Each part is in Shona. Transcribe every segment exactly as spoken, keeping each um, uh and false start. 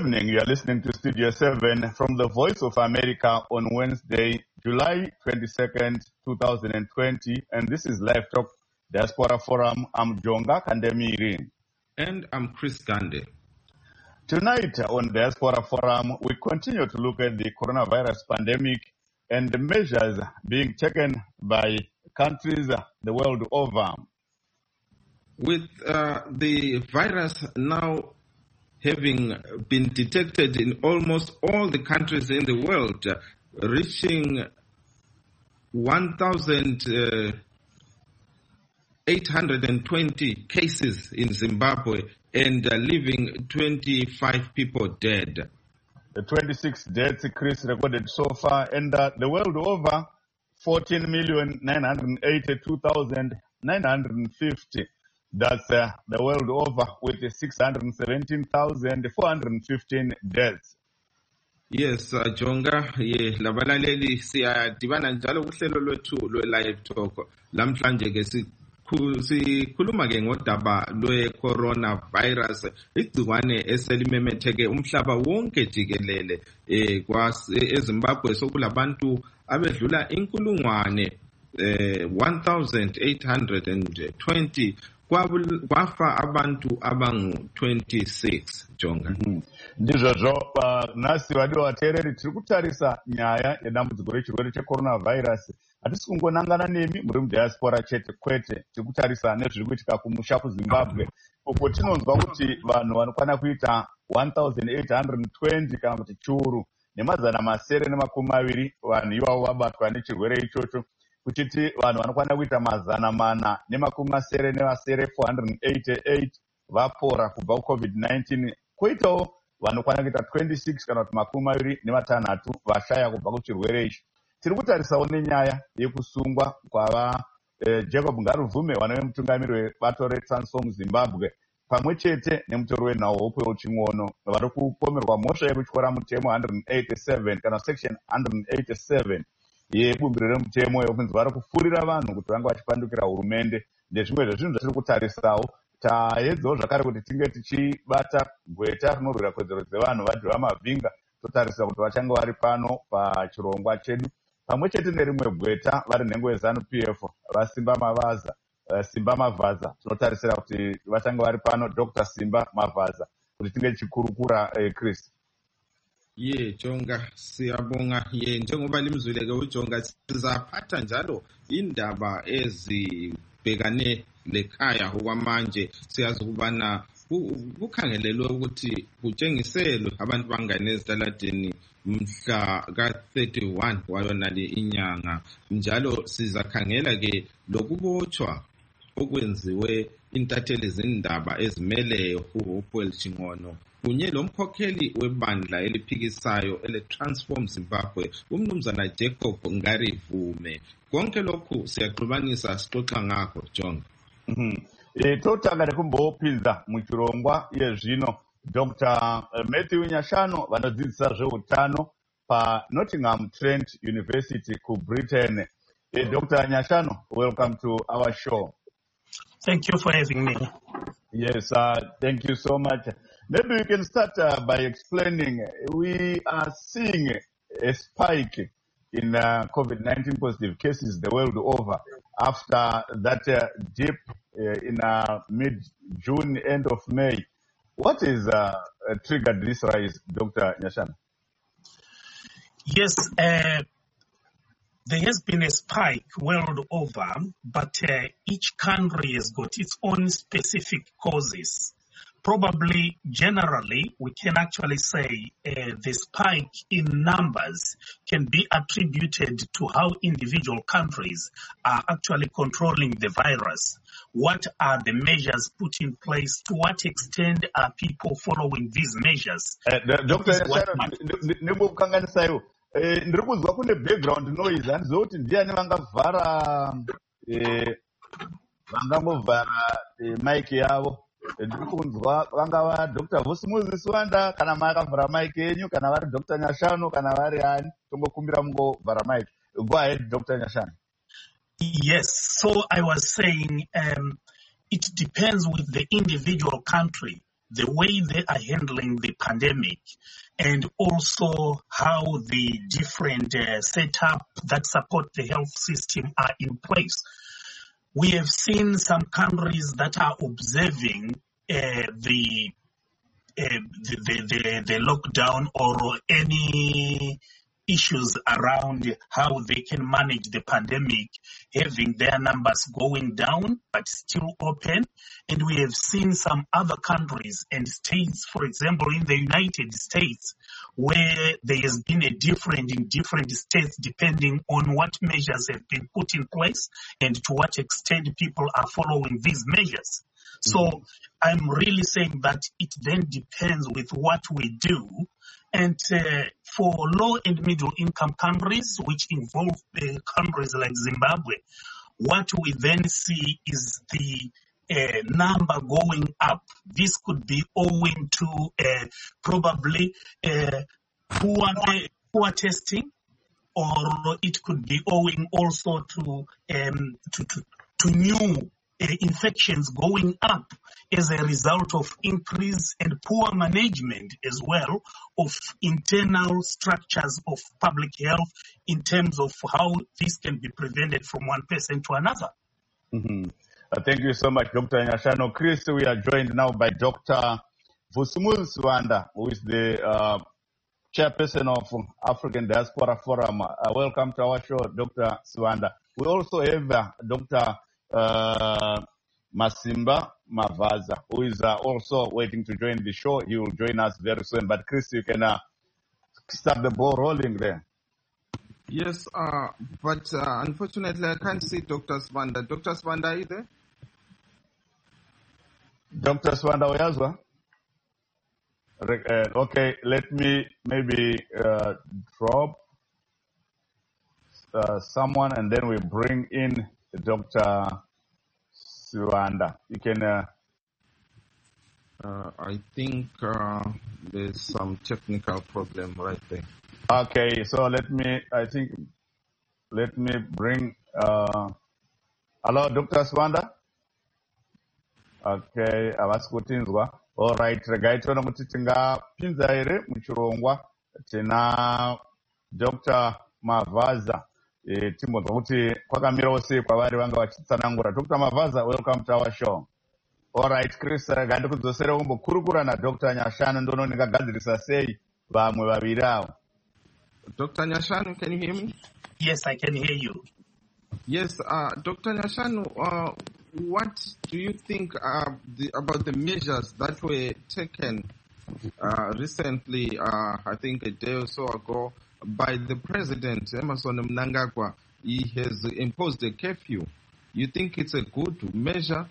evening. You are listening to Studio seven from the Voice of America on Wednesday, July twenty-second, twenty twenty. And this is Live Talk Diaspora Forum. I'm Jonga Kandemiri. And I'm Chris Gande. Tonight on Diaspora Forum, we continue to look at the coronavirus pandemic and the measures being taken by countries the world over. With uh, the virus now having been detected in almost all the countries in the world, uh, reaching one thousand eight hundred twenty cases in Zimbabwe and uh, leaving twenty-five people dead. The twenty-six deaths, Chris, recorded so far, and uh, the world over, fourteen million nine hundred eighty-two thousand nine hundred fifty. That's uh, the world over, with six hundred seventeen thousand four hundred fifteen deaths. Yes, uh, Jonga, ye labalaleli siyadibana njalo kuhlelo lwethu lwe-live talk. Lamhlanje ke sikhuluma ke ngodaba lwe-coronavirus, igcikwane eselimemetheke umhlaba wonke jikelele. Eh, eZimbabwe sokulabantu abedlula inkulungwane one thousand eight hundred twenty. Kwafa abantu abangu twenty-six, Jonga. Ndizvozvo nasi vadiwa vateereri tiri kutarisa nyaya yedambudziko rechirwere checoronavirus. Hatisi kungonangana nemi muri mudiaspora chete, kwete tiri kutarisa nezviri kuitika kumusha kuZimbabwe, uko tinonzwa kuti vanhu vanokwana kuita one thousand eight hundred twenty kana kuti chiuru nemazana masere nemakumi maviri vanhu ivavo vabatwa nechirwere ichocho, kuchiti vanhu vanokwana kuita mazana mana nemakumi masere nevasere four hundred eighty-eight vapora kubva kucovid nineteen. Koitawo vanokwana kuita twenty-six kana kuti makumi maviri nevatanhatu vashaya kubva kuchirwere ichi. Tiri kutarisawo nenyaya yekusungwa kwava eh, Jacob Ngaruvume, vanove mutungamiri webato reTransform Zimbabwe, pamwe chete nemutori wenhau Hopewell Ching'ono, vari kupomerwa mhosva yekutyora mutemo one eighty-seven kana section one eighty-seven yebumbiro remutemo yekunzi vari kufurira vanhu kuti vange vachipandukira hurumende. Ndezvimwe zvezvinhu zvatiri kutarisawo. Taedzawo zvakare kuti tinge tichibata gweta rinorwira kodzero dzevanhu vadhiva mavhinga, totarisa kuti vachange vari pano pachirongwa chedu, pamwe chete nerimwe gweta vari nhengo yeZanu P F vaSimba Mavaza, uh, Simba Mavaza. Tinotarisira kuti vachange vari pano Doctor Simba Mavaza kuti tinge tichikurukura eh, Chris. Ye Jonga, siyabonga. Ye njengoba limzwileke uJonga, sizaphatha njalo indaba ezibhekane lekhaya okwamanje. Siyazi ukubana kukhangelelwe ukuthi kutshengiselwe abantu bangane ezitaladeni mhla ka thirty-one wayonale inyanga. Njalo sizakhangela ke lokubotshwa okwenziwe intatheli zindaba ezimeleyo uHopewell Ching'ono kunye lomkhokheli webandla eliphikisayo ele-Transform Zimbabwe, umnumzana Jacob Ngaruvume. Konke lokhu siyaxubanisa sixoxa ngakho, Jonga. Mhm. E totanga nekumbopinza muchirongwa yezvino Doctor Matthew Nyashano vanodzidzisa zveutano pa Nottingham Trent University ku Britain. E Doctor Nyashano, welcome to our show. Thank you for having me. Yes, uh, thank you so much. Maybe we can start uh, by explaining. We are seeing a spike in uh, COVID nineteen positive cases the world over after that uh, dip uh, in uh, mid-June, end of May. What is uh, uh, triggered this rise, Doctor Nyashano? Yes, uh, there has been a spike world over, but uh, each country has got its own specific causes. Probably, generally, we can actually say uh, the spike in numbers can be attributed to how individual countries are actually controlling the virus. What are the measures put in place? To what extent are people following these measures? Uh, Doctor Nyashano, ndiri kunzwa kune background noise handizoti ndiani vangavhara vangangovhara maiki yavo. Ndiri kunzwa vangava Doctor Vusi Moses Wanda kana makavhara maiki yenyu, kana vari Doctor Nyashano kana vari ani, tongokumbira mungovhara maiki. Go ahead, Doctor Nyashano. Yes, so I was saying um, it depends with the individual country the way they are handling the pandemic, and also how the different uh, setup that support the health system are in place. We have seen some countries that are observing uh, the, uh, the, the, the the lockdown or any issues around how they can manage the pandemic, having their numbers going down but still open. And we have seen some other countries and states, for example, in the United States, where there has been a difference in different states depending on what measures have been put in place and to what extent people are following these measures. So mm-hmm. I'm really saying that it then depends with what we do. And uh, for low and middle income countries, which involve uh, countries like Zimbabwe, what we then see is the uh, number going up. This could be owing to uh, probably uh, poor, poor testing, or it could be owing also to um, to, to, to new uh, infections going up as a result of increase and poor management as well of internal structures of public health in terms of how this can be prevented from one person to another. Mm-hmm. Uh, thank you so much, Doctor Nyashanu. Chris, we are joined now by Doctor Vusumuzi Siwanda, who is the uh, chairperson of African Diaspora Forum. Uh, welcome to our show, Doctor Siwanda. We also have uh, Doctor Uh, Masimba Mavaza, who is uh, also waiting to join the show. He will join us very soon. But Chris, you can uh, start the ball rolling there. Yes, uh, but uh, unfortunately I can't see Doctor Siwanda. Doctor Siwanda, are you there? Doctor Siwanda, Oyazwa? Uh, okay, let me maybe uh, drop uh, someone and then we bring in Doctor Siwanda. You can. Uh... Uh, I think uh, there's some technical problem right there. Okay, so let me. I think let me bring. Uh... Hello, Doctor Siwanda. Okay, avasikutinzwa. All right, regai tona kuti tingapinza ere muchirongwa tina Doctor Mavaza. E, timbonzwa kuti kwakamirawo sei kwavari vanga vachitsanangura. Doctor Mavaza, welcome to our show. All right, Chris, gandi kudzosera kumbokurukura na Doctor Nyashanu ndono ndingagadzirisa sei vamwe vaviri avo. Doctor Nyashanu, can you hear me? Yes, I can hear you. Yes, uh, Doctor Nyashanu, uh, what do you think uh, the, about the measures that were taken uh, recently, uh, I think a day or so ago, by the president, Emmerson Mnangagwa? He has imposed a curfew. You think it's a good measure?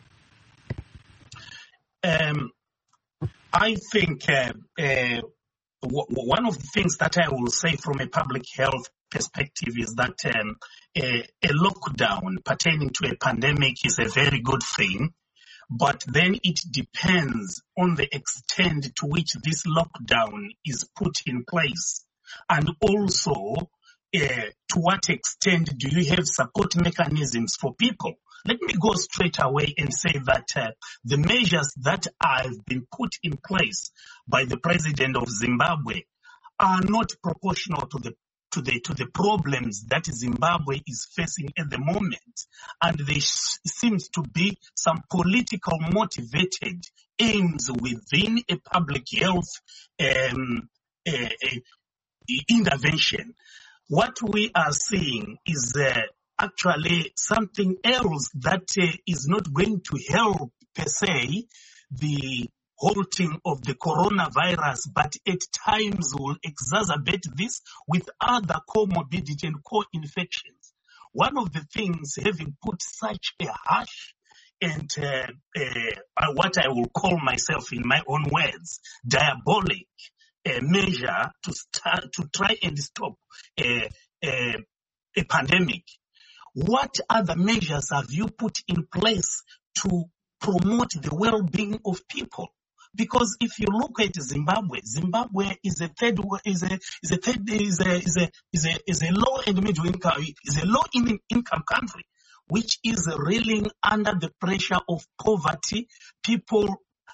Um, I think uh, uh, w- one of the things that I will say from a public health perspective is that um, a, a lockdown pertaining to a pandemic is a very good thing, but then it depends on the extent to which this lockdown is put in place. And also, uh, to what extent do you have support mechanisms for people? Let me go straight away and say that uh, the measures that have been put in place by the president of Zimbabwe are not proportional to the to the to the problems that Zimbabwe is facing at the moment, and there seems to be some political motivated aims within a public health um, uh, uh, intervention. What we are seeing is uh, actually something else that uh, is not going to help per se the halting of the coronavirus, but at times will exacerbate this with other comorbidity and co-infections. One of the things, having put such a harsh and uh, uh, what I will call myself in my own words, diabolic a measure to start to try and stop a, a, a pandemic. What other measures have you put in place to promote the well-being of people? Because if you look at Zimbabwe, Zimbabwe is a third is a is a third is a is a is a, is a low and middle income is a low income country, which is reeling under the pressure of poverty. People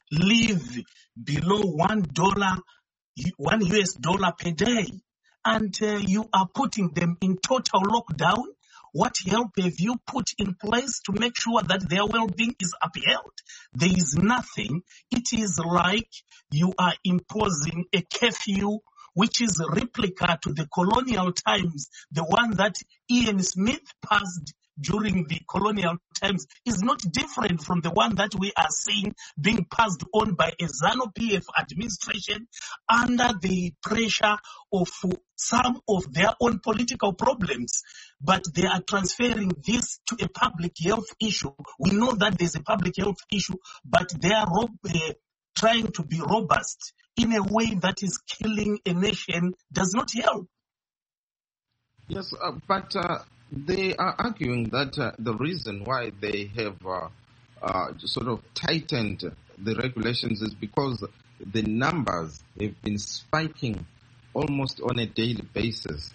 live below one dollar, one U S dollar per day, and uh, you are putting them in total lockdown. What help have you put in place to make sure that their well-being is upheld? There is nothing. It is like you are imposing a curfew, which is a replica to the colonial times. The one that Ian Smith passed during the colonial times is not different from the one that we are seeing being passed on by a ZANU-P F administration under the pressure of some of their own political problems. But they are transferring this to a public health issue. We know that there's a public health issue, but they are uh, trying to be robust in a way that is killing a nation does not help. Yes, uh, but uh, they are arguing that uh, the reason why they have uh, uh, sort of tightened the regulations is because the numbers have been spiking almost on a daily basis.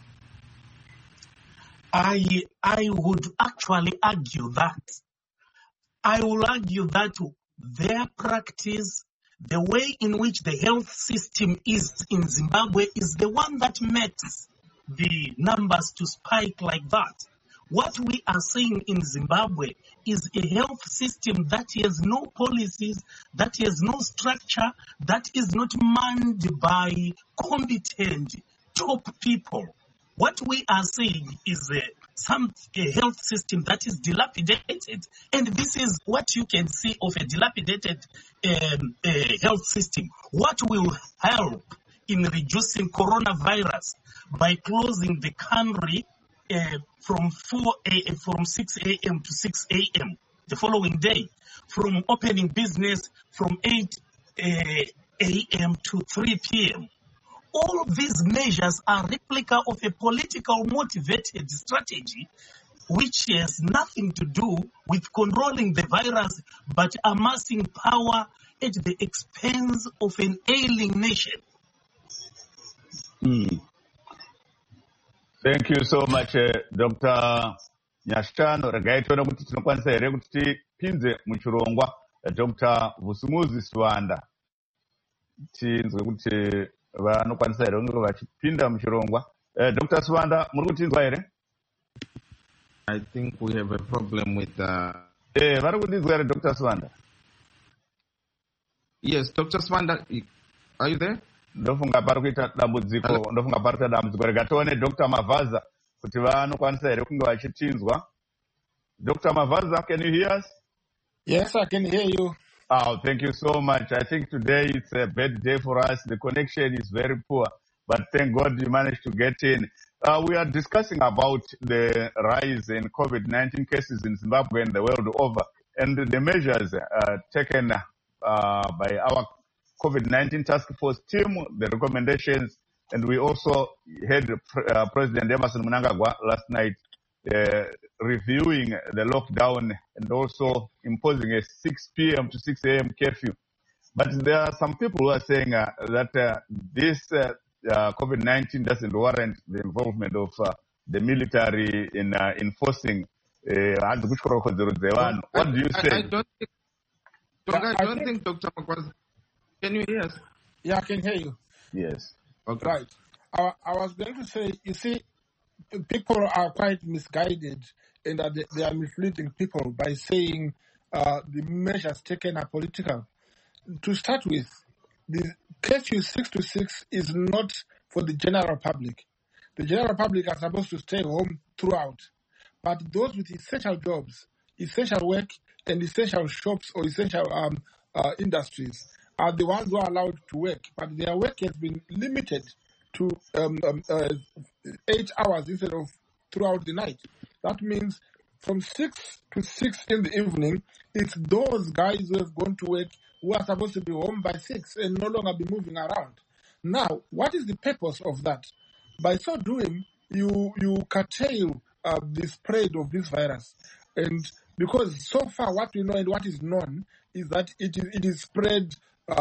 I I would actually argue that. I will argue that their practice, the way in which the health system is in Zimbabwe, is the one that makes the numbers to spike like that. What we are seeing in Zimbabwe is a health system that has no policies, that has no structure, that is not manned by competent top people. What we are seeing is a, some a health system that is dilapidated, and this is what you can see of a dilapidated um, uh, health system. What will help in reducing coronavirus by closing the country uh, from four a.m. from six a.m. to six a.m. the following day, from opening business from eight a.m. to three p.m. All these measures are replica of a political motivated strategy which has nothing to do with controlling the virus but amassing power at the expense of an ailing nation. Mm. Thank you so much, uh, Doctor Nyashano. Regai tuone kuti tinokwanisa here kuti tipinze muchirongwa Doctor Vusumuzi Swanda. Tinzwe kuti vanokwanisa here kunge vachipinda muchirongwa. Uh, Doctor Swanda, muri kutinzwa here? I think we have a problem with uh Eh, vari kutinzwa here Doctor Swanda? Yes, Doctor Swanda, are you there? Ndofunga pari kuita dambudziko, ndofunga pari kuita dambudziko. Rega tione Doctor Mavaza kuti vanokwanisa here kunge vachitinzwa. Doctor Mavaza, can you hear us? Yes, I can hear you. Oh, thank you so much. I think today it's a bad day for us. The connection is very poor, but thank God you managed to get in. Uh, we are discussing about the rise in COVID nineteen cases in Zimbabwe and the world over, and the measures uh, taken uh, by our COVID nineteen task force team, the recommendations, and we also had uh, President Emmerson Mnangagwa last night uh, reviewing the lockdown and also imposing a six p.m. to six a.m. curfew. But there are some people who are saying uh, that uh, this uh, uh, COVID nineteen doesn't warrant the involvement of uh, the military in uh, enforcing uh, what do you say? I, I don't think, I don't think, think Doctor Magwaza. Can you hear us? Yeah, I can hear you. Yes. Okay. Right. I, I was going to say, you see, people are quite misguided and that they, they are misleading people by saying uh, the measures taken are political. To start with, the curfew six to six is not for the general public. The general public are supposed to stay home throughout. But those with essential jobs, essential work, and essential shops or essential um, uh, industries are the ones who are allowed to work, but their work has been limited to um, um, uh, eight hours instead of throughout the night. That means from six to six in the evening, it's those guys who have gone to work who are supposed to be home by six and no longer be moving around. Now, what is the purpose of that? By so doing, you you curtail uh, the spread of this virus. And because so far what we know and what is known is that it is it is spread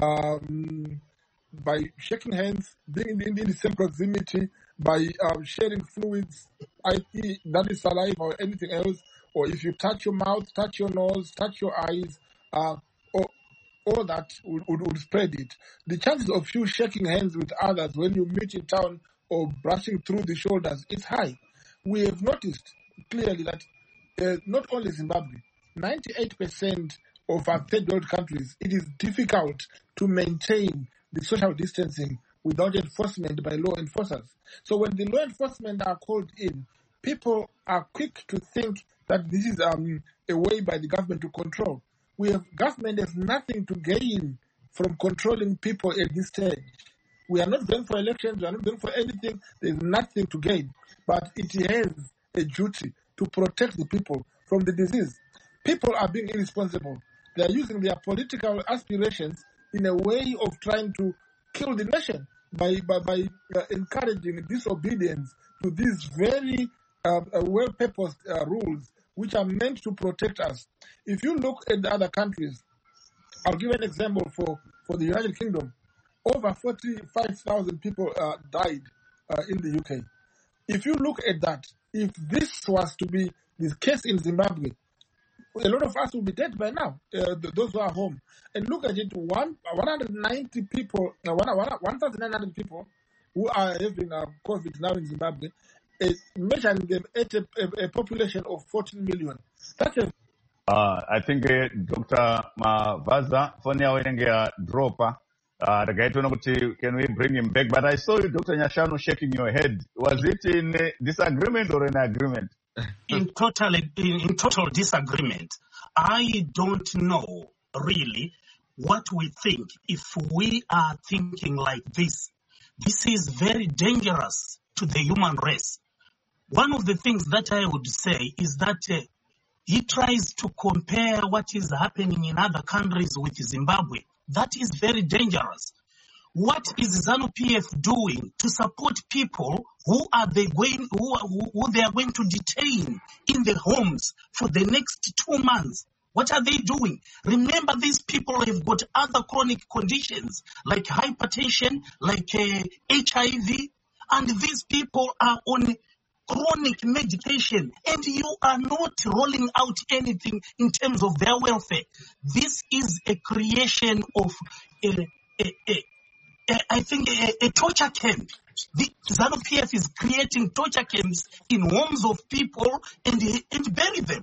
Um, by shaking hands, being in, in the same proximity, by um, sharing fluids, that is saliva or anything else, or if you touch your mouth, touch your nose, touch your eyes, uh, or all that would, would, would spread it. The chances of you shaking hands with others when you meet in town or brushing through the shoulders is high. We have noticed clearly that uh, not only Zimbabwe, ninety-eight percent of our third world countries, it is difficult to maintain the social distancing without enforcement by law enforcers. So when the law enforcement are called in, people are quick to think that this is um, a way by the government to control. We have government has nothing to gain from controlling people at this stage. We are not going for elections, we are not going for anything, there is nothing to gain. But it has a duty to protect the people from the disease. People are being irresponsible. They are using their political aspirations in a way of trying to kill the nation by, by, by uh, encouraging disobedience to these very uh, uh, well-purposed uh, rules which are meant to protect us. If you look at the other countries, I'll give an example for, for the United Kingdom. Over forty-five thousand people uh, died uh, in the U K. If you look at that, if this was to be the case in Zimbabwe, a lot of us will be dead by now, uh, those who are home. And look at it, one, one hundred ninety people, uh, one thousand nine hundred people who are having uh, COVID now in Zimbabwe, uh, measuring them at a, a, a population of fourteen million. That's a Uh, I think uh, Doctor Mavaza, phone yawe inenge ya dropa. Uh, can we bring him back? But I saw you, Doctor Nyashanu, shaking your head. Was it in uh, disagreement or in agreement? In total, in, in total disagreement. I don't know really what we think. If we are thinking like this, this is very dangerous to the human race. One of the things that I would say is that uh, he tries to compare what is happening in other countries with Zimbabwe. That is very dangerous. What is ZANU P F doing to support people who are they going, who, who they are going to detain in the homes for the next two months? What are they doing? Remember, these people have got other chronic conditions like hypertension, like uh, H I V, and these people are on chronic medication, and you are not rolling out anything in terms of their welfare. This is a creation of, a, a, a, a, I think, a, a torture camp. The ZANU P F is creating torture camps in homes of people and, and bury them.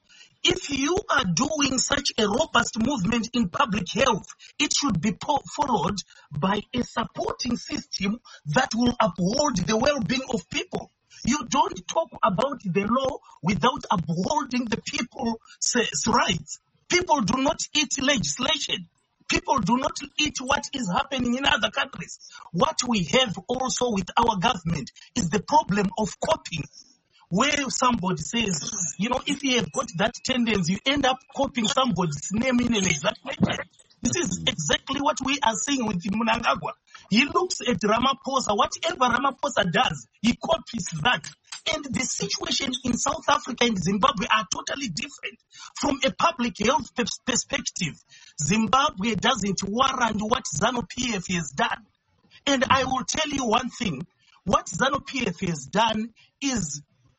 If you are doing such a robust movement in public health, it should be followed by a supporting system that will uphold the well-being of people. You don't talk about the law without upholding the people's rights. People do not eat legislation. People do not eat what is happening in other countries. What we have also with our government is the problem of copying, where somebody says, you know, if you have got that tendency, you end up copying somebody's name in an exact way. This is exactly what we are seeing with Mnangagwa. He looks at Ramaphosa. Whatever Ramaphosa does, he copies that. And the situation in South Africa and Zimbabwe are totally different. From a public health perspective, Zimbabwe doesn't warrant what ZANU P F has done. And I will tell you one thing. What ZANU P F has done is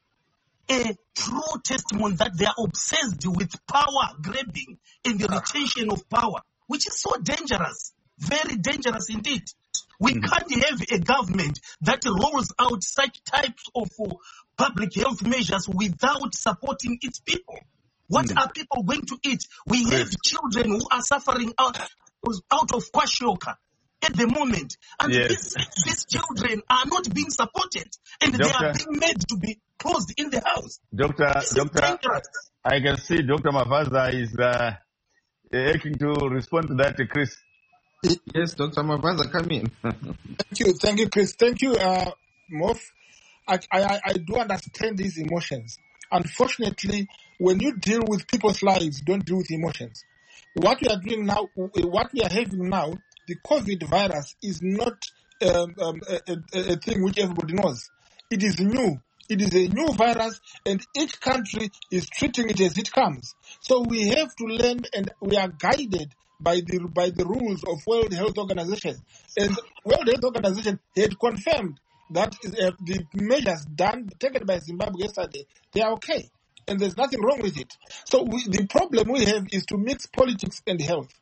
a true testimony that they are obsessed with power grabbing and the retention of power, which is so dangerous, very dangerous indeed. We mm-hmm. can't have a government that rolls out such types of uh, public health measures without supporting its people. What mm-hmm. are people going to eat? We have yes. children who are suffering out, out of kwashiorkor at the moment. And yes. these, these children are not being supported. And Doctor, they are being made to be closed in the house. Doctor, Doctor, I can see Doctor Mavaza is uh, aching to respond to that, Chris. Yes, Doctor Mavaza, come in. Thank you, thank you, Chris. Thank you, uh, Mof. I, I, I do understand these emotions. Unfortunately, when you deal with people's lives, don't deal with emotions. What we are doing now, what we are having now, the COVID virus is not um, um, a, a, a thing which everybody knows. It is new. It is a new virus, and each country is treating it as it comes. So we have to learn, and we are guided by the by the rules of World Health Organization. And World Health Organization had confirmed that uh, the measures done taken by Zimbabwe yesterday, they are okay, and there's nothing wrong with it. So we, the problem we have is to mix politics and health.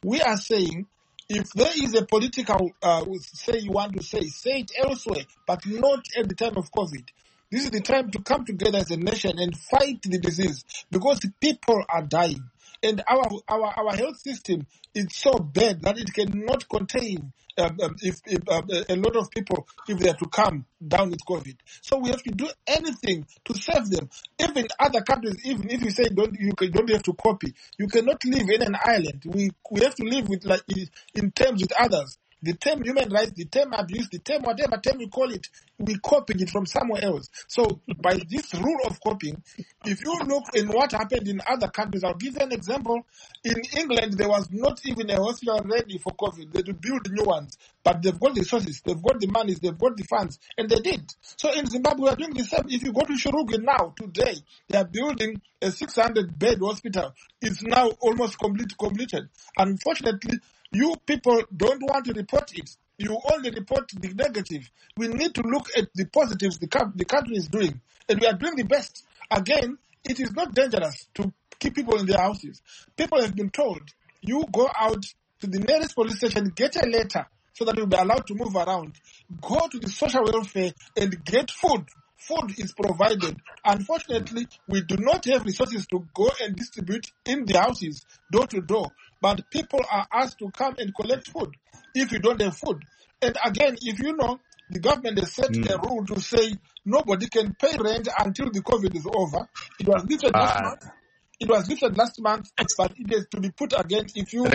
We are saying, if there is a political, uh, say you want to say, say it elsewhere, but not at the time of COVID. This is the time to come together as a nation and fight the disease, because people are dying. And our our, our health system is so bad that it cannot contain um, um, if, if uh, a lot of people, if they are to come down with COVID. So we have to do anything to save them. Even other countries, even if you say don't you can, don't have to copy, you cannot live in an island. We we have to live with like in terms with others. The term human rights, the term abuse, the term whatever term you call it, we copying it from somewhere else. So by this rule of copying, if you look in what happened in other countries, I'll give you an example. In England, there was not even a hospital ready for COVID. They had to build new ones, but they've got the resources, they've got the monies, they've got the funds, and they did. So in Zimbabwe, we are doing the same. If you go to Shurugi now, today, they are building a six hundred bed hospital. It's now almost complete, completed. Unfortunately, you people don't want to report it. You only report the negative. We need to look at the positives the, the country is doing. And we are doing the best. Again, it is not dangerous to keep people in their houses. People have been told, you go out to the nearest police station, get a letter so that you'll be allowed to move around. Go to the social welfare and get food. Food is provided. Unfortunately, we do not have resources to go and distribute in the houses, door to door. But people are asked to come and collect food if you don't have food. And again, if you know, the government has set mm. a rule to say nobody can pay rent until the COVID is over. It was lifted uh, last month. It was lifted last month, but it has to be put again if you... Uh,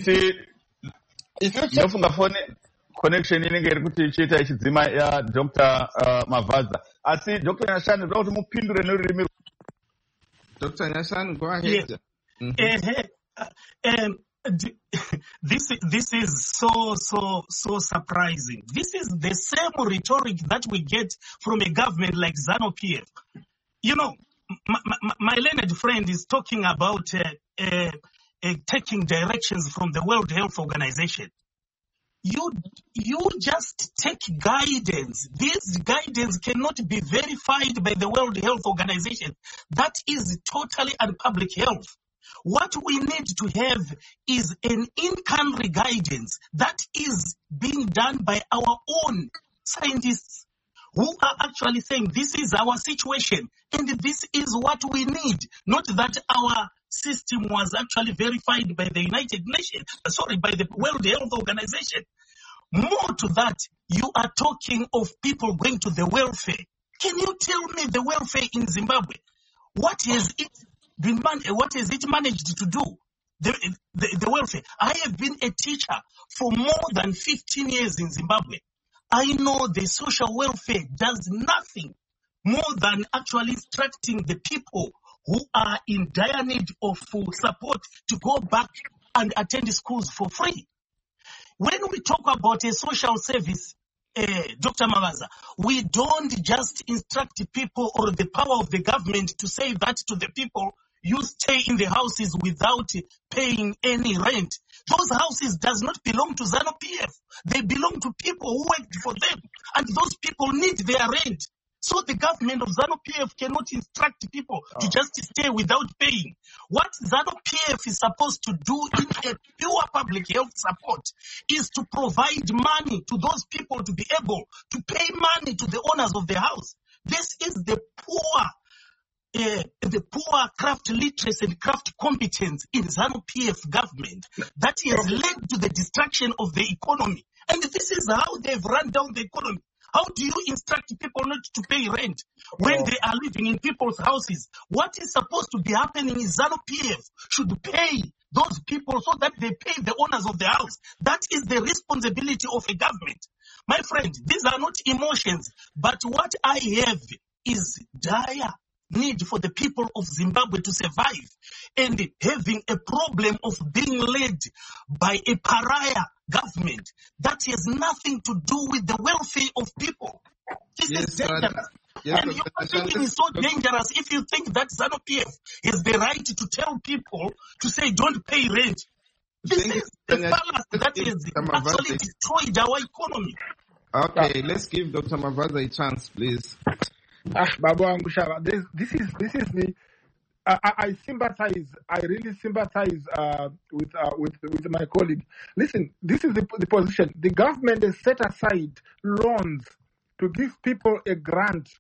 if you check... connection inenge iri kuti ichiita ichidzima ya Doctor uh, Mavaza. Asi Doctor Nyashanu ndoda kuti mupindure nerurimi. Doctor Nyashanu, go ahead. Yeah. Mm-hmm. Uh, um, this this is so so so surprising. This is the same rhetoric that we get from a government like ZANU-P F. You know, my, my, my learned friend is talking about uh, uh, uh, taking directions from the World Health Organization. You you just take guidance. This guidance cannot be verified by the World Health Organization. That is totally unpublic health. What we need to have is an in-country guidance that is being done by our own scientists who are actually saying this is our situation and this is what we need. Not that our system was actually verified by the United Nations, sorry, by the World Health Organization. More to that, you are talking of people going to the welfare. Can you tell me the welfare in Zimbabwe? What has it been man- what has it managed to do? The, the, the welfare. I have been a teacher for more than fifteen years in Zimbabwe. I know the social welfare does nothing more than actually instructing the people who are in dire need of support to go back and attend schools for free. When we talk about a social service, uh, Doctor Mavaza, we don't just instruct people or the power of the government to say that to the people, you stay in the houses without paying any rent. Those houses does not belong to ZANU-P F. They belong to people who worked for them, and those people need their rent. So the government of ZANU-P F cannot instruct people oh. to just stay without paying. What ZANU-P F is supposed to do in a pure public health support is to provide money to those people to be able to pay money to the owners of the house. This is the poor Uh, the poor craft literacy and craft competence in ZANU-P F government that has led to the destruction of the economy. And this is how they've run down the economy. How do you instruct people not to pay rent when oh. they are living in people's houses? What is supposed to be happening is ZANU-P F should pay those people so that they pay the owners of the house. That is the responsibility of a government. My friend, these are not emotions, but what I have is dire need for the people of Zimbabwe to survive, and having a problem of being led by a pariah government that has nothing to do with the welfare of people. This yes, is dangerous. Yes, and your thinking is so dangerous if you think that ZANU-P F has the right to tell people to say don't pay rent. This is the balance that has actually destroyed our economy. Okay, let's give Doctor Mavaza a chance, please. Ah, Babu Angushava, this, this is this is the I, I sympathize. I really sympathize uh, with, uh, with with my colleague. Listen, this is the, the position. The government has set aside loans to give people a grant,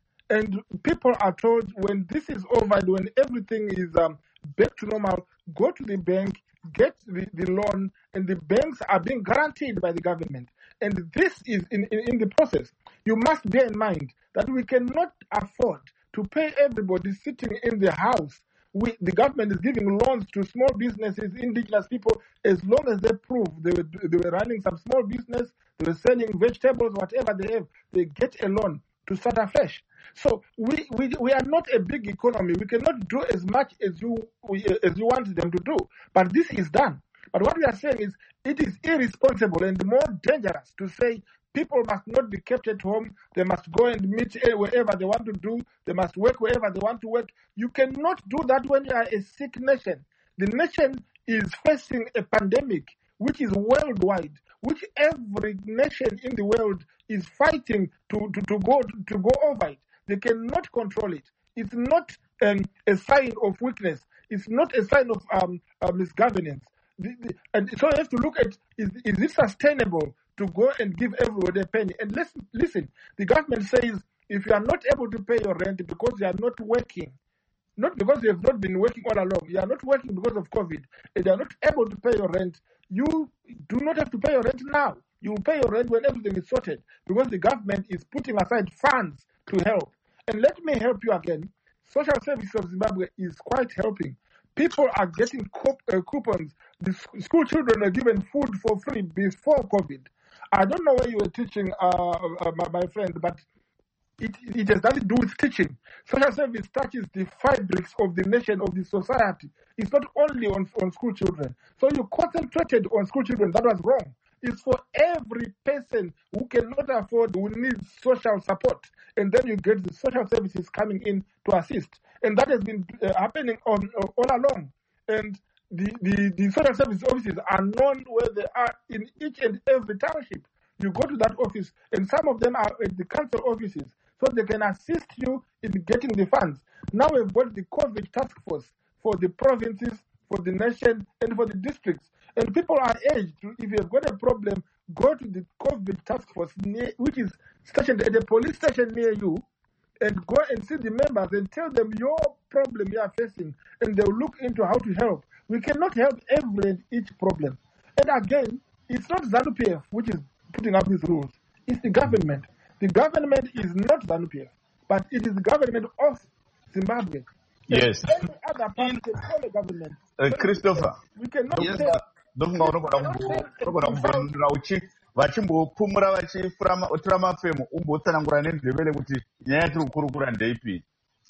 and people are told when this is over, when everything is um, back to normal, go to the bank, get the, the loan, and the banks are being guaranteed by the government. And this is in, in, in the process. You must bear in mind that we cannot afford to pay everybody sitting in the house. We, the government is giving loans to small businesses, indigenous people, as long as they prove they were, they were running some small business, they were selling vegetables, whatever they have, they get a loan to start afresh. So we, we we are not a big economy. We cannot do as much as you as you want them to do. But this is done. But what we are saying is it is irresponsible and more dangerous to say people must not be kept at home. They must go and meet wherever they want to do. They must work wherever they want to work. You cannot do that when you are a sick nation. The nation is facing a pandemic which is worldwide, which every nation in the world is fighting to, to, to go to go over it. They cannot control it. It's not um, a sign of weakness. It's not a sign of um, uh, misgovernance. The, the, and so you have to look at, is, is it sustainable to go and give everybody a penny? And let's listen, the government says if you are not able to pay your rent because you are not working, not because you have not been working all along, you are not working because of COVID, and you are not able to pay your rent, you do not have to pay your rent now. You will pay your rent when everything is sorted, because the government is putting aside funds to help. And let me help you again. Social Services of Zimbabwe is quite helping. People are getting coup- uh, coupons. The school children are given food for free before COVID. I don't know where you were teaching, uh, uh, my, my friend, but it, it has nothing to do with teaching. Social service touches the fabrics of the nation, of the society. It's not only on, on school children. So you concentrated on school children. That was wrong. It's for every person who cannot afford, who needs social support. And then you get the social services coming in to assist. And that has been uh, happening on, uh, all along. And the, the, the social service offices are known where they are in each and every township. You go to that office, and some of them are at the council offices, so they can assist you in getting the funds. Now we've got the COVID task force for the provinces, for the nation, and for the districts. And people are urged to, if you've got a problem, go to the COVID task force, near, which is stationed at a police station near you, and go and see the members and tell them your problem you are facing, and they'll look into how to help. We cannot help every and each problem. And again, it's not ZANU-P F which is putting up these rules. It's the government. The government is not ZANU-P F, but it is the government of Zimbabwe. Yes. And any other party can call the government. Uh, Christopher. We cannot Yes. say vachimbopumura vachitora mafemo umbotsanangura nendevele kuti nyaya tiri kukurukura ndeipi.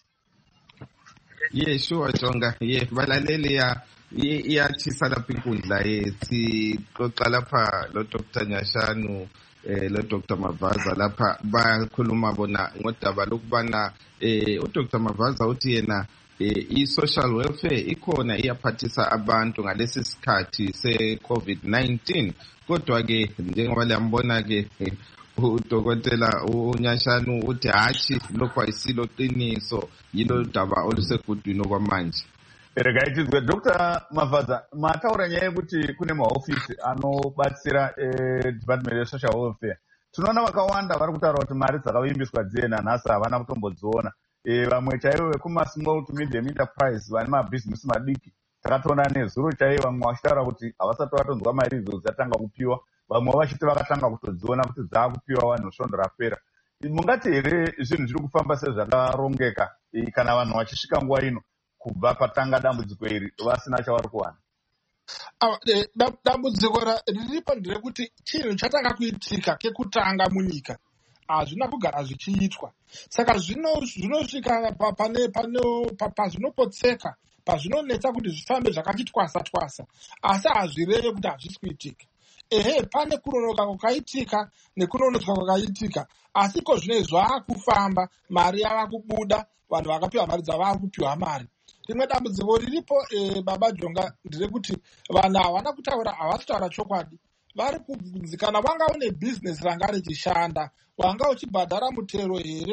Yeah, sure, Jonga. Yeah, balaleli ya iyachisa lapha inkundla yethi xoxa lapha lo Doctor Nyashanu eh lo Doctor Mavaza lapha bakhuluma bona ngodaba lokubana eh u Doctor Mavaza uthi yena eh i-social welfare ikhona iyaphathisa abantu ngalesi sikhathi se-COVID nineteen, kodwa ke njengoba liyambona ke udokotela uNyashanu uthi hathi lokho ayisilo qiniso, yilo daba olusegudwini okwamanje. Regaitizwe Doctor Mavaza, mataura nyaya yekuti kune mahofisi anobatsira Department of Social Welfare. Tinoona vakawanda vari kutaura kuti mari dzakavimbiswa dziena nhasi havana kutombodziona. Vamwe chaivo vekuma small to medium enterprise vane mabhizinesi madiki takatoona nezuro chaivo vamwe vachitaura kuti havasati vatonzwa mari idzo dzatanga kupiwa, vamwe vachiti vakatanga kutodziona kuti dzakupiwa vanhu svondo rapera. Mungati here zvinhu zviri kufamba sezvakarongeka kana vanhu vachisvika nguva ino kubva patanga dambudziko iri vasina chavari kuwana? Dambudziko riripo nderekuti chinhu chatanga kuitika kekutanga munyika hazvina kugara zvichiitwa. Saka zvinosvika pazvinopotseka, pazvinonetsa kuti zvifambe zvakati twasa twasa, asi hazvireve kuti hazvisi kuitika. Ehe, pane kunonoka kwakaitika nekunonotswa kwakaitika, asi ko zvine zvaakufamba, mari yava kubuda, vanhu vakapiwa mari dzava kupiwa mari. Rimwe dambudziko riripo e, baba Jonga nderekuti vanhu havana kutaura, havasi kutaura chokwadi. Vari kubvunzi kana wanga une business ranga richishanda, wanga uchibhadhara mutero here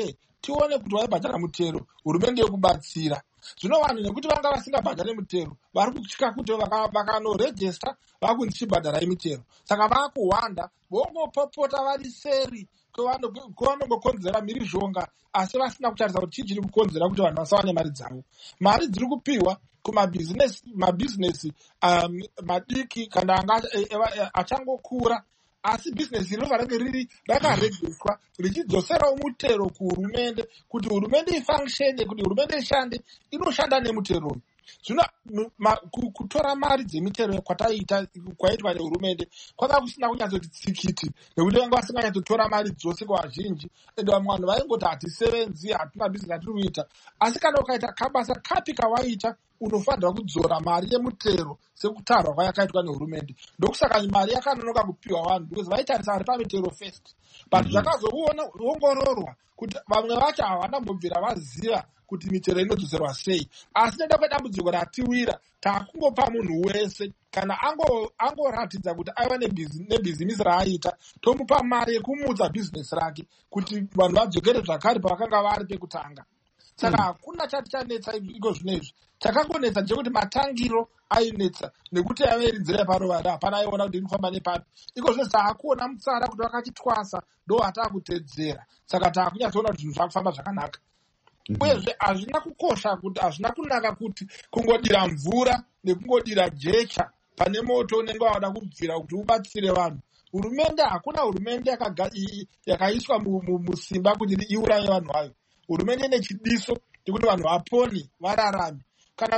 tione kuti vaibhadhara mutero, hurumende yokubatsira. Zvino vanhu nekuti vanga vasingabhadhari mutero vari kutya kuti vakanorejista vakunzi chibhadharai mitero, saka vakuhwanda vongopopota vari seri kovanongokonzera mhirizhonga asi vasina kutarisa kuti chii chiri kukonzera kuti vanhu vasawane mari dzavo. Mari dziri kupiwa kumabhizinesi um, madiki kana anga achangokura, asi bhizinesi rinobva range riri rakaregiswa richidzoserawo mutero kuhurumende kuti hurumende ifunctione, kuti hurumende ishande, inoshanda nemutero. Zvino kutora mari dzemitero kwataita kwaitwa nehurumende kwanga kusina kunyatsoti tsikiti, nekuti vanga vasinganyatsotora mari dzose kuvazhinji, ende vamwe vanhu vaingoti hatisevenzi, hatina bhizinesi hatiri kuita. Asi kana ukaita kabasa kapi kawaita unofanirwa kudzora mari yemutero sekutarwa kwayakaitwa nehurumende. Ndokusaka mari yakanonoka kupiwa vanhu because vaitarisa vari pamitero first, but zvakazoongororwa kuti vamwe vacho havana mbobvira vaziva kuti mitero inodzoserwa sei. Asi nenda kwedambudziko ratiwira, takungopa munhu wese kana angoratidza ango kuti aiva nebhizinesi raaita, tomupa mari yekumudza bhizinesi rake kuti vanhu vadzokere zvakare pavakanga vari pekutanga. Saka hakuna chati chanetsa iko zvinezvi. Chakangonetsa ndechekuti matangiro ainetsa nekuti ave iri nzira yeparovada, hapana aiona kuti inofamba nepapi. Iko zvino taakuona mutsara kuti vakachitwasa ndo hatakutedzera, saka taakunyatsoona kuti zvinhu zvakufamba zvakanaka. Uyezve hazvina kukosha kuti hazvina kunaka kuti kungodira mvura nekungodira jecha pane moto unenge wada kubvira kuti ubatsire vanhu. Hurumende, hakuna hurumende yakaiswa musimba kuti iuraye vanhu vayo. Hurumende ine chidiso chekuti vanhu vapone vararame. Kana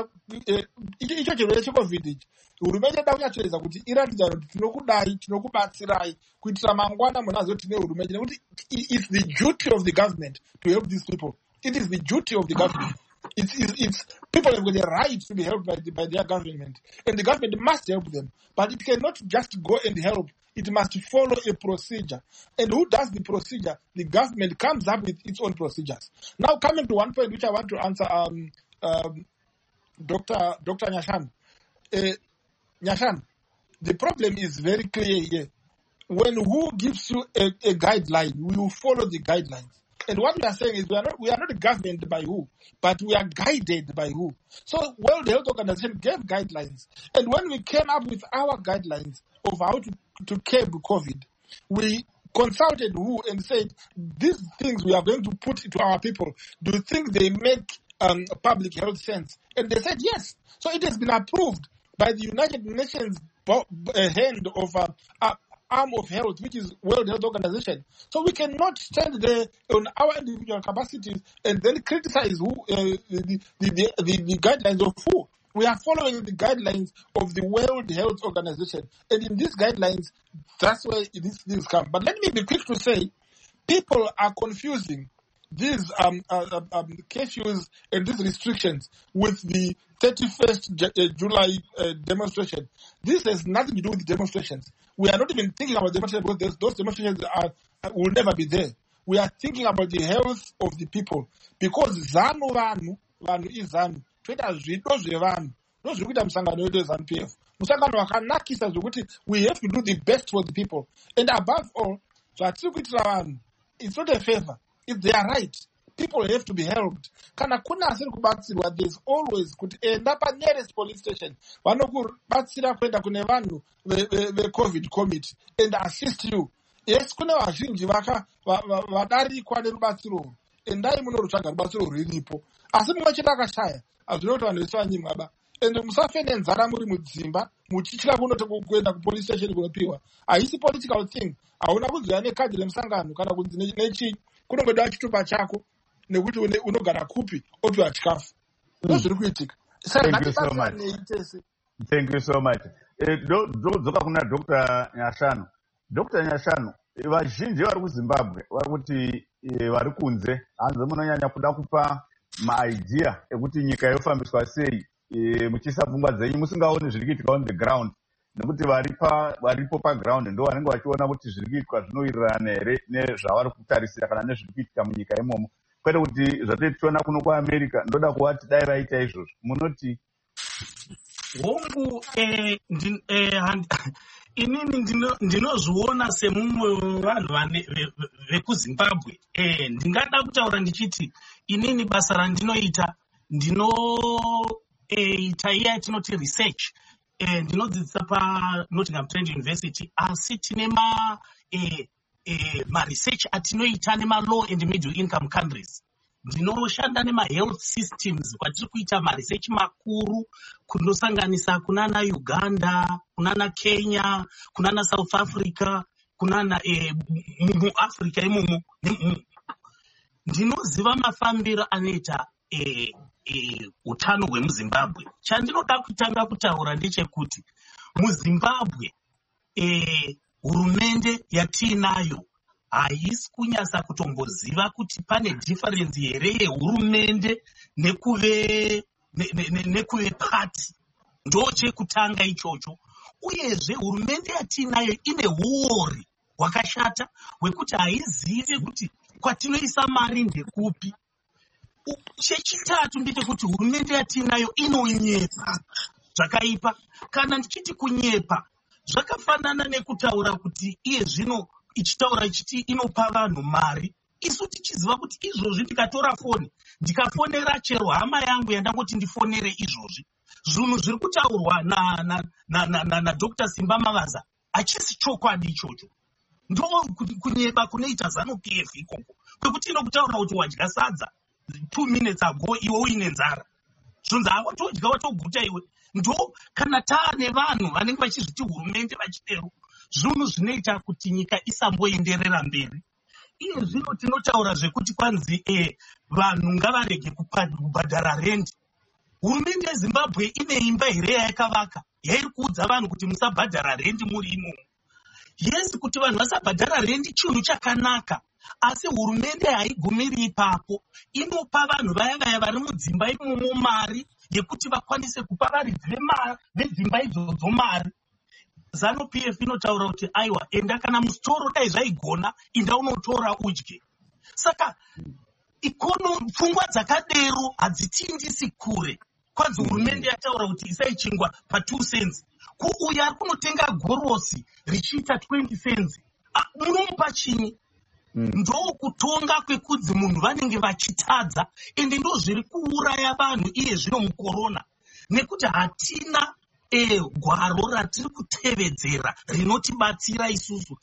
icho chirwere checovid ichi, hurumende ida kunyatsoedza kuti iratidza kuti tinokudai, tinokubatsirai kuitira mangwana munhu azoti tine hurumende, nekuti it's the duty of the government to help these people. It is the duty of the government. It's, it's, it's people have got the right to be helped by, the, by their government, and the government must help them. But it cannot just go and help. It must follow a procedure. And who does the procedure? The government comes up with its own procedures. Now, coming to one point which I want to answer, um, um, Doctor Doctor Nyashan. Uh, Nyashan, the problem is very clear here. When who gives you a, a guideline, we will follow the guidelines. And what we are saying is we are not we are not governed by who, but we are guided by who. So World Health Organization gave guidelines. And when we came up with our guidelines of how to, to curb COVID, we consulted who and said, these things we are going to put to our people, do you think they make um, public health sense? And they said yes. So it has been approved by the United Nations bo- uh, hand of uh, uh, arm of health, which is World Health Organization. So we cannot stand there on our individual capacities and then criticize who uh, the, the, the, the, the guidelines of who. We are following the guidelines of the World Health Organization. And in these guidelines, that's where these things come. But let me be quick to say, people are confusing these um, uh, um, curfews and these restrictions with the thirty-first July uh, demonstration. This has nothing to do with the demonstrations. We are not even thinking about demonstrations because those demonstrations are, will never be there. We are thinking about the health of the people. Because zanu vanu, vanu is zanu. Toita zvido zvevanhu. Ndozviri kuita musangano wedu weZANU P F. Musangano wakanakisa zvokuti we have to do the best for the people. And above all, zvatiri kuitira vanhu, it's not a favor. If they are right, people have to be helped. Kana kuna asiri kubatsirwa, there's always kuti enda pa nearest police station. Vanokubatsira kuenda kune vanhu ve-COVID committee and assist you. Yes, kune vazhinji vaka vadarikwa nerubatsiro. Endai munorutsvaga rubatsiro rwuripo. Asi mumwe chete akashaya, hazvina kuti vanhu vese vanyimwa ba. And musafe nenzara muri mudzimba, muchityira kuenda kupolice station kunopiwa. Haisi political thing. Hauna kuziva nekadhi remusangano kana kunzi nechii. Kunongoda chitupa chako nekuti unogara kupi opiwa chikafu. Ndozviri kuitika. Thank you so much. Thank you so much. Dzoka kuna Doctor Nyashanu. Doctor Nyashanu, vazhinji vari kuZimbabwe vari kuti vari kunze hanzi munonyanya kuda kupa maidea ekuti nyika yofambiswa sei muchiisa pfungwa dzenyu musingaoni zviri kuitika on the ground, nekuti varipo paground ndo vanenge vachiona kuti zviri kuitika zvinowirirana here nezvavari kutarisira kana nezviri kuitika munyika imomo, kwete kuti zvatoti tichiona kuno kuAmerica. Ndoda kuvati dai vaita izvozvo munoti hongu eh, eh, inini ndinozviona semumwe vanhu vekuzimbabwe. Eh, ndingada kutaura ndichiti inini basa randinoita ndinoita iya yatinoti research. Eh, ndinodzidzisa paNottingham Trent University, asi tine ma eh, eh, ma-research atinoita nema-low and middle income countries. Ndinoshanda nema-health systems kwatiri kuita ma-research makuru kunosanganisa kunana Uganda, kunana Kenya, kunana South Africa, kunana eh, muAfrica imomo. Ndinoziva mafambiro anoita eh, eh, utano hwemuZimbabwe. Chandinoda kutanga kutaura ndechekuti muZimbabwe eh, hurumende yatinayo haisi kunyasa kutomboziva kuti pane difference here yehurumende nekuve nekuve party. Ndo chekutanga ichocho. Uyezve hurumende yatinayo ine huori hwakashata hwekuti haizive kuti kwatinoisa mari ndekupi. Chechitatu ndechekuti hurumende yatinayo inonyepa zvakaipa. Kana ndichiti kunyepa zvakafanana nekutaura kuti iye zvino ichitaura ichiti inopa vanhu mari, isu tichiziva kuti izvozvi ndikatora foni ndikafonera chero hama yangu yandangoti ndifonere izvozvi, zvinhu zviri kutaurwa nadr Simba Mavaza hachisi chokwadi ichocho. Ndo kunyepa kunoita ZANU-P F ikoko, kwekuti inokutaura kuti wadya sadza two minutes ago iwe uine nzara, zvonzi awatodya watoguta iwe. Ndo kana taane vanhu vanenge vachizviti hurumende vachidero, zvinhu zvinoita kuti nyika isamboenderera mberi. Iye zvino tinotaura zvekuti kwanzi eh, vanhu ngavarege kubhadhara rendi. Hurumende yeZimbabwe ine imba here yayakavaka yairi kuudza vanhu kuti musabhadhara rendi muri imomo. Yesi, kuti vanhu vasabhadhara rendi chinhu chakanaka, asi hurumende haigumiri ipapo. Inopa vanhu vaya vaya vari mudzimba imomo mari yekuti vakwanise kupa varidzi vedzimba idzodzo mari. ZANU-P F inotaura kuti aiwa, enda kana musitoro dai zvaigona, inda unotora udye. Saka ikono pfungwa dzakadero hadzitindisi kure. Kwanzi hurumende yataura kuti isai chingwa pa two cents. Kuuya kunotenga gorosi richiita twenty cents. Munomupa chini? Ndo kutonga kwekudzi munhu vanenge vachitadza, ende ndo zviri kuuraya vanhu iye zvino mukorona. Nekuti hatina E, gwaro ratiri kutevedzera rinotibatsira isusu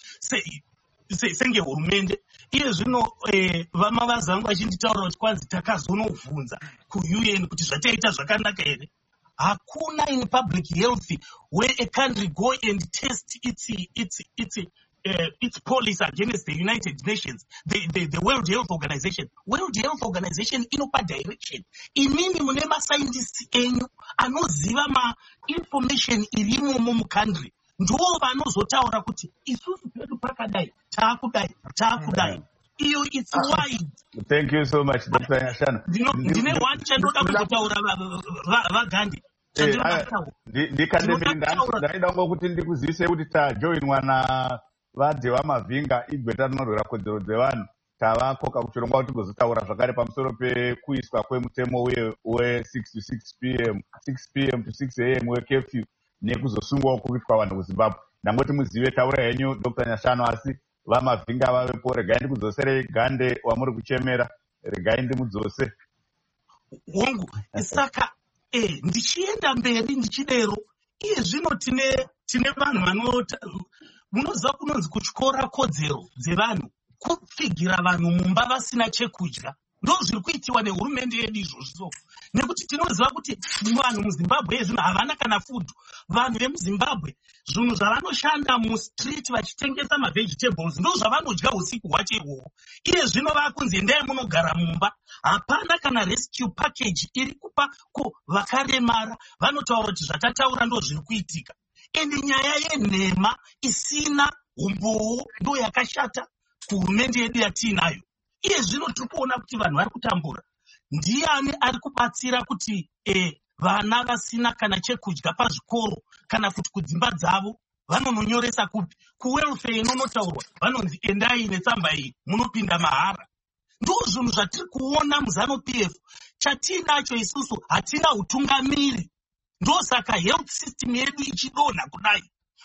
senge hurumende. Iye zvino eh, vamavaza vangu vachinditaura kuti kwanzi takazonobvunza ku-U N kuti zvataita zvakanaka here. Hakuna in public health where a country go and test its its its uh, its policy against the United Nations, the, the, the World Health Organization. World Health Organization inopa direction. Inini mune mascientists enyu anoziva ma information irimo mu country. Ndo vanozotaura kuti isusu pedu pakadai, taakudai, taakudai. Iyo it's wide. Thank you so much, Doctor Nyashana. Ndine one chandoda kuzotaura vaGandhi. Ndikandemiri ndaida ngokuti ndikuzivise kuti tajoinwa na vadzi vamavhinga igweta rinorwira kodzero dzevanhu. Tavakoka kuchirongwa kuti tigozotaura zvakare pamusoro pekuiswa kwemutemo we six to six p m six p m to six a m wecurfew nekuzosungwawo kuitwa vanhu kuZimbabwe. Ndangoti muzive taura henyu Doctor Nyashana, asi vamavhinga vavepo. Regai ndikudzosere Gande wamuri kuchemera, regai ndimudzose hongu. Saka eh, ndichienda mberi ndichidero, iye zvino tine tine vanhu vanota munoziva kunonzi kutyora kodzero dzevanhu, kupfigira vanhu mumba vasina chekudya. Ndo zviri kuitiwa nehurumende yedu izvozvo, nekuti tinoziva kuti vanhu muZimbabwe zvino havana kana food. Vanhu vemuZimbabwe zvinhu zvavanoshanda mustreet vachitengesa mavegetables ndo zvavanodya usiku hwacho ihwohwo. Iye zvino vakunzi endai munogara mumba, hapana kana rescue package iri kupa ko vakaremara. Vanotaura kuti zvatataura ndo zviri kuitika. Ende nyaya yenhema isina umbowo ndo yakashata kuhurumende yedu yatinayo. Iye zvino tiri kuona kuti vanhu vari kutambura. Ndiani ari kubatsira kuti eh, vana vasina kana chekudya pazvikoro kana kuti kudzimba dzavo vanononyoresa kupi? Kuwelfare inonotaurwa vanonzi endai netsamba iyi munopinda mahara. Ndo zvinhu zvatiri kuona muZANU-P F. Chatinacho isusu hatina utungamiri. Ndo saka health system yedu ichidonha kudai.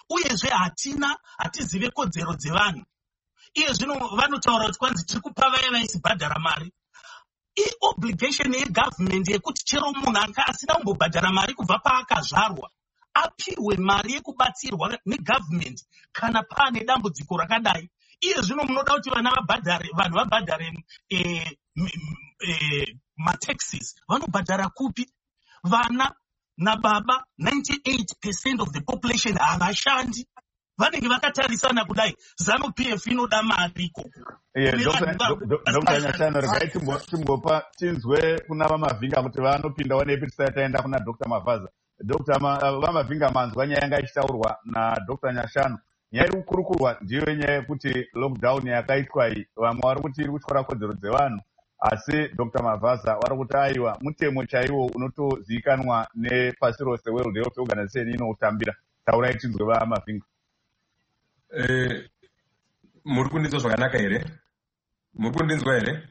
uyezve hatina hatizive kodzero dzevanhu. Iye zvino vanotaura kuti kwanzi tiri kupa vaya vaisibhadhara mari. I-obligation yegovernment yekuti chero munhu asina kumbobhadhara mari kubva paakazvarwa apiwe mari yekubatsirwa negovernment kana paane dambudziko rakadai. Iye zvino munoda kuti vana vabhadhare, vanhu vabhadhare eh, eh, mataxes. Vanobhadhara kupi? Vana nababa ninety-eight percent of the population havashandi. Vanenge vakatarisana kudai Zanu P F inoda mari ikoko. Doctor Nyashanu, regai timbopa tinzwe kuna vamavhinga kuti vanopinda wanepi tisati taenda kuna Doctor Mavaza. Doctor vamavhinga manzwa nyaya yanga ichitaurwa na Doctor Nyashanu. Nyaya iri kukurukurwa ndiyo nyaya yekuti lockdown yakaitwa iyi vamwe vari kuti iri kutyora kodzero dzevanhu, asi Doctor Mavaza vari kuti aiwa mutemo chaiwo unotozivikanwa nepasi rose World Health Organization inoutambira. Taurai tinzwe vamavhinga. Eh, muri kundinzwa zvakanaka here? Muri kundinzwa here?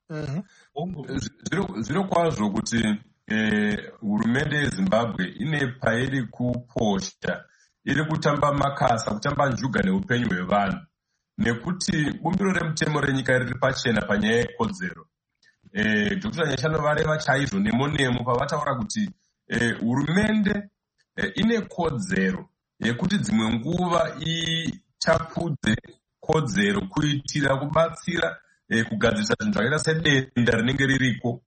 Zviro kwazvo kuti hurumende yeZimbabwe ine pairi kuposha, iri kutamba makasa, kutamba njuga neupenyu hwevanhu, nekuti bumbiro remutemo renyika riri pachena panyaya yekodzero. Dr Nyashanu vareva chaizvo nemo nemo pavataura kuti hurumende ine kodzero yekuti dzimwe nguva itapudze kodzero kuitira kubatsira kugadzirisa zvinhu zvakaita sedenda rinenge ririko,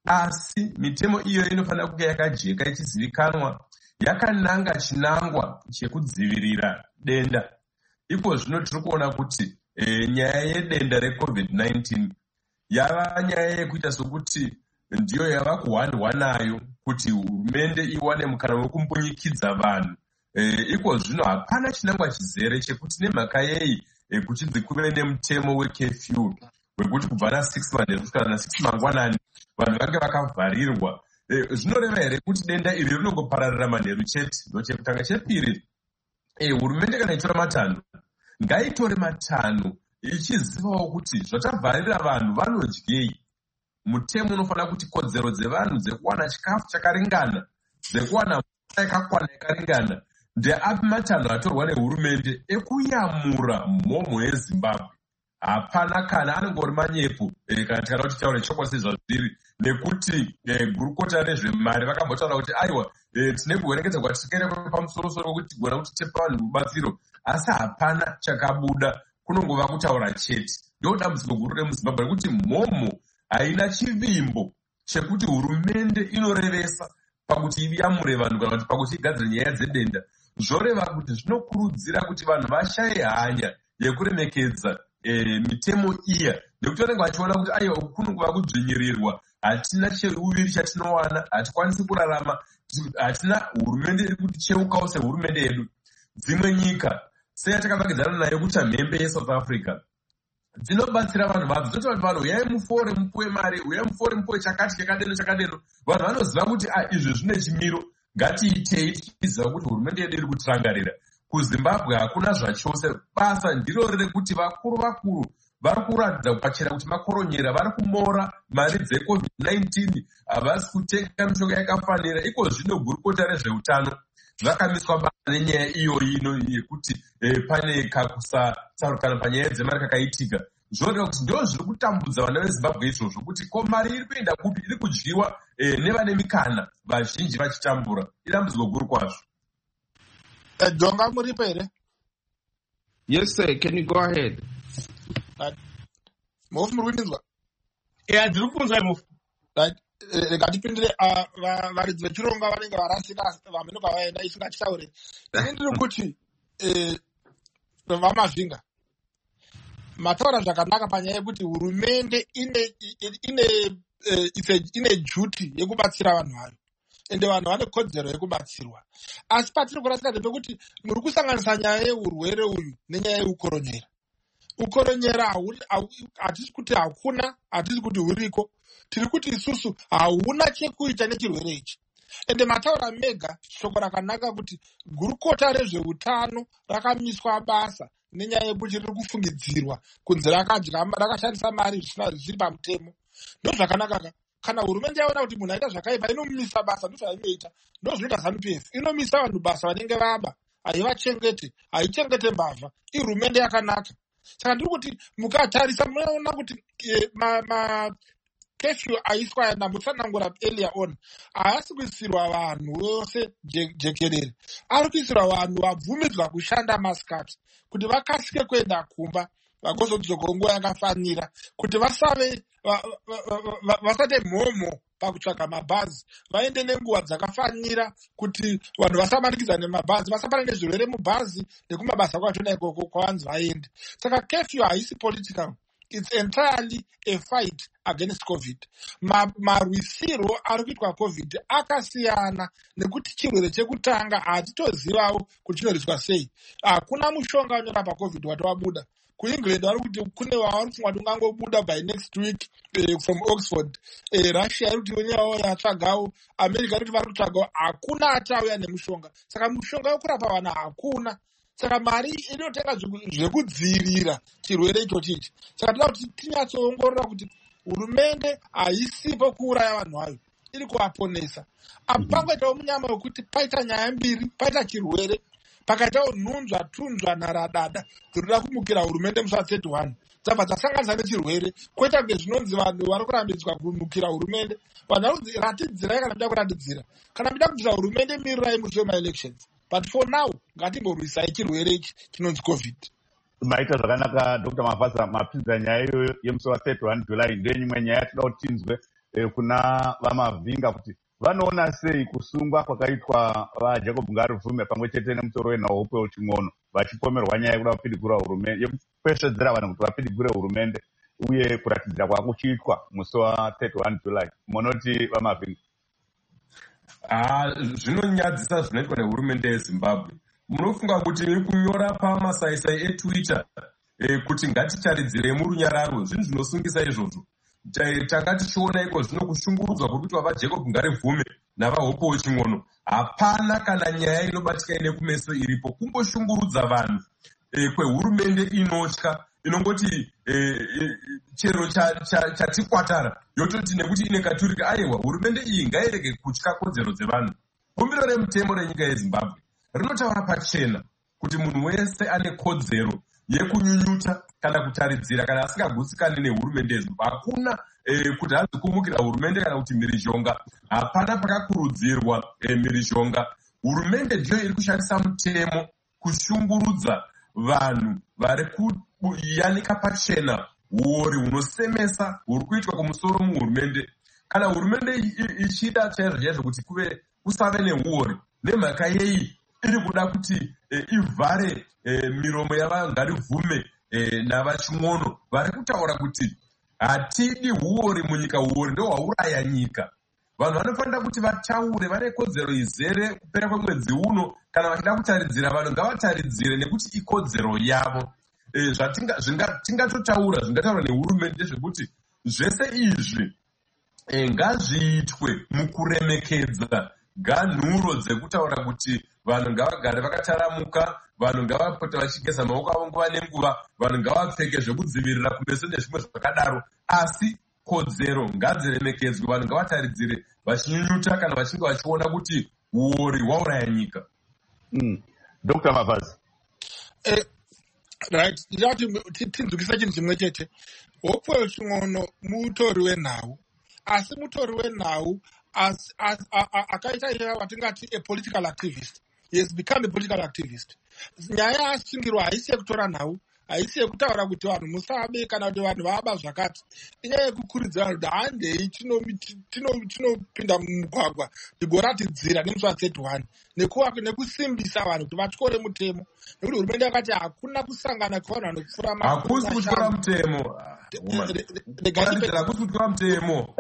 asi mitemo iyo inofanira kunge yakajeka ichizivikanwa, yakananga chinangwa chekudzivirira denda. Iko zvino tiri kuona kuti nyaya yedenda recovid nineteen yava nyaya yekuita sokuti ndiyo yava kuhwandwa nayo kuti hurumende iwane mukana wekumbonyikidza vanhu. Iko zvino hapana chinangwa chizere chekuti nemhaka yei kuchinzi kuve nemutemo wekefyu wekuti kubva na-six manheru kusvika na-six mangwanani vanhu vange vakavharirwa. Zvinoreva here kuti denda iri rinongopararira manheru chete? Ndochekutanga. Chepiri, hurumende kana itora matanho ngaitore matanho ichizivawo kuti zvatavharira vanhu vanodyei. Mutemo unofanira kuti kodzero dzevanhu dzekuwana chikafu chakaringana, dzekuwana mvura yakakwana yakaringana, ndeapi matanho atorwa nehurumende ekuyamura mhomho yeZimbabwe? Hapana, kana anongori manyepo kana tikada kuti taure chokwadi zvazviri, nekuti gurukota rezvemari vakambotaura kuti aiwa tine kuverengedza kwatikaita pamusorosoro kuti tigona kuti tipe vanhu rubatsiro, asi hapana chakabuda, kunongova kutaura chete. Ndo dambudziko guru remuZimbabwe rekuti mhomho haina chivimbo chekuti hurumende inorevesa pakuti iyamure vanhu kana kuti pakuti igadzire nyaya dzedenda. Zvoreva kuti zvinokurudzira kuti vanhu vashaye hanya yekuremekedza mitemo iya, nekuti vanenge vachiona kuti aiwa kunongova kudzvinyirirwa, hatina cheuviri chatinowana, hatikwanisi kurarama, hatina hurumende iri kuti cheukawo sehurumende yedu. Dzimwe nyika seyatakavangidzana nayo kuti mhembe yeSouth Africa dzinobatsira vanhu vadzo, dzototi vanhu uyai mufore mupuwe mari, uyai mufore mupuwe chakati chakadeno chakadeno. Vanhu vanoziva kuti izvi zvine chimiro, ngatiitei tichiziva kuti hurumende yedu iri kutirangarira. KuZimbabwe hakuna zvachose, basa ndiro rekuti vakuru vakuru vari kuratidza pachena kuti makoronyera, vari kumora mari dzecovid nineteen, havasi kutenga mishonga yakafanira. Iko zvino gurukota rezveutano vakamiswa basa nenyaya iyoyi ino yekuti pane kakusatsarukana panyaya dzemari kakaitika. Zvooneka kuti ndo zviri kutambudza vana veZimbabwe izvozvo, kuti ko mari iri kuenda kupi? Iri kudyiwa nevane mikana, vazhinji vachitambura. Idambudziko guru kwazvo. Jonga muripo here? Yes sir, can you go ahead? Mofu muri kuninzwa? Yeah, ndiri kunzwa mofu. Right. Ngatipindire varidzi vechironga vanenge varasika vamene kwavaenda isu ngatisaure. Ini ndiri kuti vamavhinga mataura zvakanaka panyaya yekuti hurumende ine ine ine duty yekubatsira vanhu vayo, ende vanhu vane kodzero yekubatsirwa. Asi patiri kurasika ndepekuti muri kusanganisa nyaya yeurwere uyu nenyaya yeukoronyera. Ukoronyera hatisi kuti hakuna, hatisi kuti huriko, tiri kuti isusu hauna chekuita nechirwere ichi. Ende mataura mega shoko rakanaka kuti gurukota rezveutano rakamiswa basa nenyaya yekuti riri kufungidzirwa kunzi rakadya, rakashandisa mari zvisiri pamutemo. Ndo zvakanaka. Kana hurumende yaona kuti munhu aita zvakaipa inomisa basa, ndo zvainoita. Ndo zvinoita Zanu P F, inomisa vanhu basa vanenge vaba haivachengete, haichengete mbavha, ihurumende yakanaka. Saka ndiri kuti mukatarisa munoona kuti eh, ma, ma kefyu aiswa namutsanangura earlier on haasi kuisirwa vanhu vose jekerere, ari kuisirwa vanhu vabvumidzwa kushanda masikati kuti vakasike kuenda kumba vagozodzoka nguva yakafanira, kuti vasave vasate mhomho pakutsvaga mabhazi, vaende nenguva dzakafanira, kuti vanhu vasamanikidzana nemabhazi, vasapana nezvirwere mubhazi nekumabasa kwachona ikoko kwavanzi vaende. Saka kefyu haisi political, it's entirely a fight against COVID. Marwisiro ari kuitwa COVID akasiyana nekuti chirwere chekutanga hatitozivawo kuti chinorwiswa sei. Hakuna mushonga unorapa COVID wati wabuda. KuEngland vari kuti kune vavari kufunga kuti ungangobuda by next week eh, from Oxford. Eh, Russia iri kuti wenyewo yatsvagawo, America iri kuti vari kutsvagawo. Hakuna achauya nemushonga. Saka mushonga wekurapa vanhu hakuna. Saka mari inotenga zvekudzivirira chirwere ichochi ichi. Saka toda kuti tinyatsoongorora kuti hurumende haisipo kuuraya vanhu vayo, iri kuvaponesa. Apa pangoitawo munyama wekuti paita nyaya mbiri, paita chirwere, pakaitawo nhunzva tunzva naradada dzinoda kumukira hurumende musi wa thirty-one, dzabva dzasanganisa nechirwere. Koita kunge zvinonzi vanhu vari kurambidzwa kumukira hurumende. Vanhu vari kunzi ratidzirai kana muda kuratidzira, kana muda kubvisa hurumende mirirai musi wemaelections. But for now, ngatimborwisai chirwere ichi chinonzi COVID. Maita zvakanaka Doctor Mavhasa, mapinza nyaya iyoyo yemusi wa thirty-one July. Ndenyimwe nyaya tinoda kuti tinzwe eh, kuna vamavhinga kuti vanoona sei kusungwa kwakaitwa vaJacob Ngaruvume pamwe chete nemusoro weNhaupwe Ching'ono vachipomerwa nyaya yekuda kupidigura hurumende, yekukweshedzera vanhu kuti vapidigure hurumende uye kuratidzira kwakuchiitwa musi wa thirty-one July. Munoti vamavhinga? Ah, zvinonyadzisa zvinoitwa nehurumende yeZimbabwe. Munofunga kuti iri kunyora pamasaisai eTwitter eh, kuti ngaticharidzirei murunyararo, zvinhu zvinosungisa izvozvo. Tanga tichiona iko zvino kushungurudzwa kuri kuitwa vaJacob Ngaruvume navaHope Ching'ono. Hapana kana nyaya inobatika ine kumeso iripo, kungoshungurudza vanhu eh, kwehurumende inotya, inongoti eh, eh, chero chatikwatara cha, cha yototi nekuti ine katurika aiwa hurumende iyi ngairege kutya kodzero dzevanhu. Bumbiro remutemo renyika yeZimbabwe rinotaura pachena kuti munhu wese ane kodzero yekunyunyuta kana kutaridzira kana asingagutsikani nehurumende yeZimbabwe. Hakuna eh, kuti hazi kumukira hurumende kana kuti mhirizhonga. Hapana pakakurudzirwa eh, mhirizhonga. Hurumende ndiyo iri kushandisa mutemo kushungurudza vanhu vari kuyanika pachena uori hunosemesa huri kuitwa kumusoro muhurumende. Kana hurumende ichida chaizvo chaizvo kuti kuve kusave neuori, nemhaka yei iri kuda kuti eh, ivhare eh, miromo yavaNgaruvume eh, navaChing'ono vari kutaura kuti hatidi uori munyika, uori ndo hwauraya nyika. Vanhu vanofanira kuti vataure, vane kodzero izere kupera kwemwedzi uno. Kana vachida kutaridzira vanhu ngavataridzire nekuti ikodzero yavo. E, zvatingatotaura zvingataura nehurumende zvekuti zvese izvi e, ngazviitwe mukuremekedza ganhuro dzekutaura kuti vanhu ngavagare vakataramuka, vanhu ngavapota vachigeza maoko avo nguva nenguva, vanhu ngavapfeke zvekudzivirira kumeso nezvimwe zvakadaro. Asi kodzero ngadziremekedzwe, vanhu ngavataridzire vachinyunyuta kana vachinge vachiona kuti uori hwauraya nyika. Mm. Doctor Mavhasa. Eh, right, ndati tinzukisa chinhu chimwe chete. Hope Ching'ono mutori wenhau, asi mutori wenhau akaita iye watingati a political activist. He has become a political activist. Nyaya asungirwa haisi yekutora nhau, haisi yekutaura kuti vanhu musabe kana kuti vanhu vaba zvakati. Inyaya yekukurudzira vanhu kuti handei tinopinda mumugwagwa tigoratidzira nemusi wa thirty-one nekusimbisa vanhu kuti vatyore mutemo. Nekuti hurumende yakati hakuna kusangana kwevanhu vanokufura ma hakusi kutyora mutemo. Hakusi kutyora mutemo.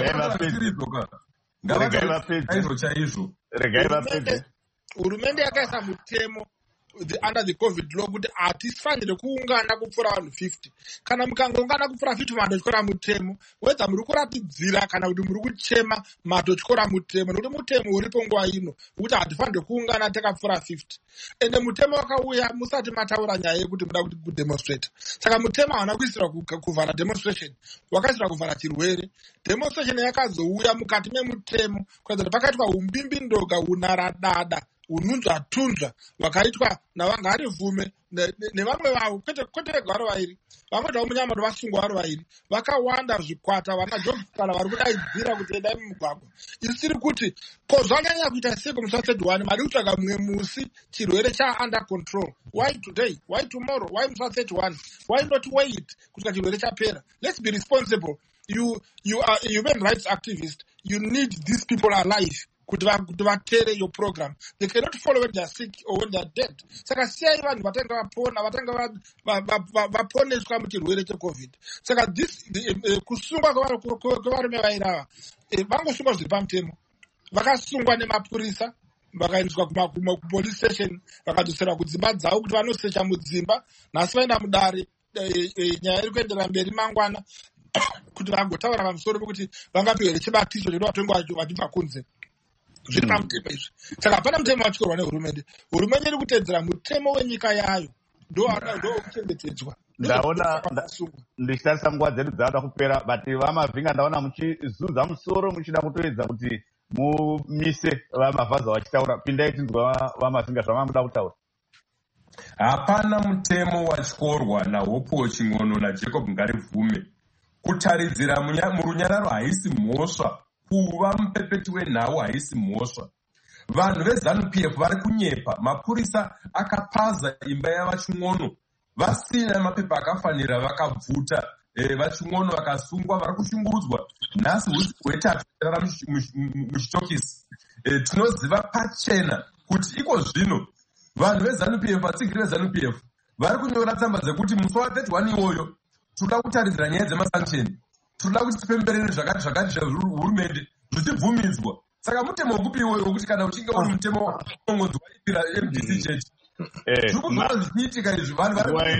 Chaizvo chaizvo. Regai vapedze. Hurumende yakaisa mutemo under the COVID law kuti hatifanire kuungana kupfuura vanhu fifty. Kana mukangoungana kupfuura fifty matotyora mutemo, wedza muri kuratidzira kana kuti muri kuchema matotyora mutemo, nekuti mutemo uripo nguva ino kuti hatifanire kuungana takapfuura fifty. Ende mutemo wakauya musati mataura nyaya yekuti muda kuti kudemonstrate. Saka mutemo hauna kuisira kuvhara demonstration, wakaisira kuvhara chirwere. Demonstration yakazouya mukati memutemo kuratidza kuti pakaitwa umbimbi ndoga unaradada ununzva tunzva vakaitwa navangari vhume nevamwe vavo kwete kwete vega vari vairi vamwe zvavo munyamado vasungwa vari vairi vakawanda zvikwata vana jobskala vari kudaidzira kuti endai mumugwagwa isi tiri kuti ko zvakanyanya kuita sei musi third one mari kutsvaga mumwe musi chirwere cha-under control. Why today? Why tomorrow? Why musi third one? Why not wait kusvika chirwere chapera? Let's be responsible. You you are a human rights activist. You need these people alive. Kuti vatere your program. They cannot follow when they are sick or when they are dead. Saka siyai vanhu vatanga vapona vatanga vaponeswa muchirwere checovid. Saka this kusungwa kwevarume vairava vangosungwa zviri pamutemo. Vakasungwa nemapurisa vakaendeswa kupolice station vakadzoserwa kudzimba dzavo kuti vanosecha mudzimba. Nhasi vaenda mudare nyaya iri kuendera mberi mangwana kuti vagotaura pamusoro pekuti vangapiwa here chibatiso chekuti vatonge vachibva kunze. Zviri pamutemo izvi. Saka hapana mutemo wachikorwa nehurumende. Hurumende iri kutedzera mutemo wenyika yayo ndo kuchengetedzwa. Ndaona ndichitarisa nguva dzedu dzaada kupera bati vamavhinga ndaona muchizudza musoro muchida kutoedza kuti mumise vamavhaza vachitaura. Pindai tinzwa vamavhinga zvamamuda kutaura. Hapana mutemo wachikorwa naHopuwo Ching'ono naJacob Ngarivhume kutaridzira murunyararo haisi mhosva. Kuva mupepeti wenhau haisi mhosva. Vanhu veZANU P F vari kunyepa. Mapurisa akapaza imba yavaChing'ono vasina mapepa akafanira vakabvuta vaChing'ono vakasungwa vari kushungurudzwa. Nhasi husi hwetatu rara muchitokisi. Tinoziva pachena kuti iko zvino vanhu veZANU P F vatsigiri veZANU P F vari kunyora tsamba dzekuti musi wa thirty one iwoyo toda kutaridzira nyaya dzemasanction. Toda kuti tipemberere zvakati zvakati zvehurumende zvichibvumidzwa. Saka mutemo wokupi iwoyo wokuti kana uchinge uri mutemo womwedzi waipira M D C chete. Zvirikuzvona zvichiitika izvi vanhu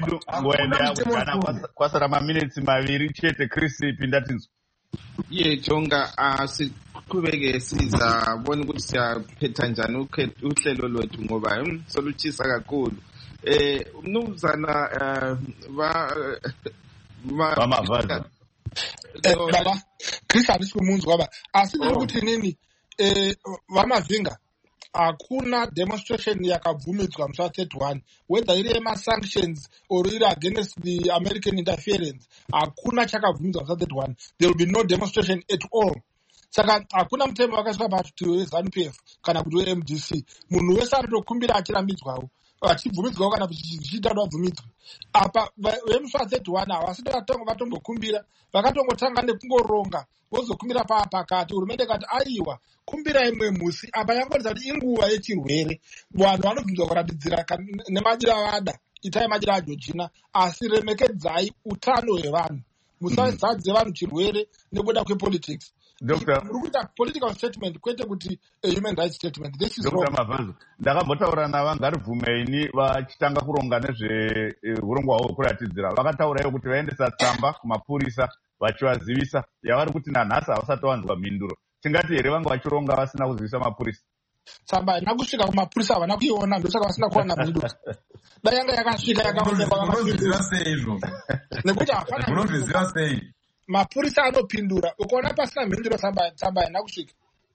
vari kwasara maminitsi maviri chete. Chris pinda tinzwa. Iye Jonga asikubeke sizabona ukuthi siyaphetha njani uhlelo lwethu ngoba soluchisa kakhulu. Eh umnumzana va vamavhaza baba Chris handisi kumunzwa baba asi ndiri kuti nini vamavhinga hakuna demonstration yakabvumidzwa musi thirty one whether iri yema-sanctions or iri against the American interference. Hakuna chakabvumidzwa musi thirty one. There will be no demonstration at all. Saka hakuna mutemo wakaiswa pati weZANU P F kana kuti we-M D C. Munhu wese anotokumbira achirambidzwawo achibvumidzwawo kana kuti zvichiita kuti vabvumidzwe. Apa vemusi thirty one havasi vatombokumbira vakatongotanga nekungoronga vozokumbira pakati. Hurumende kati aiwa kumbirai imwe musi apa yangoratidza kuti inguva yechirwere. Vanhu vanobvunzwa kuratidzira nemadira avada itai madira aJochina asi remekedzai utano hwevanhu. Musazadze vanhu chirwere nekuda kwepolitics. Doctor Murikuita political statement kwete kuti a human rights statement. This is Doctor Mavhanzo ndakambotaura navangarivhume ini vachitanga kuronga nezveurongwa hwavo kuratidzira vakataurawo kuti vaendesa tsamba kumapurisa vachivazivisa yavari kuti nanhasi havasati vanzwa mhinduro. Tingati here vanga vachironga vasina kuzivisa mapurisa? Tsamba haina kusvika kumapurisa havana kuiona ndosaka vasina kuwana mhinduro. Dai yanga yakasvika yakaonekwa munozviziva sei izvozvo? Nekuti hapana munozviziva sei? Mapurisa anopindura ukaona pasina mhinduro tsamba tsamba haina kusvika.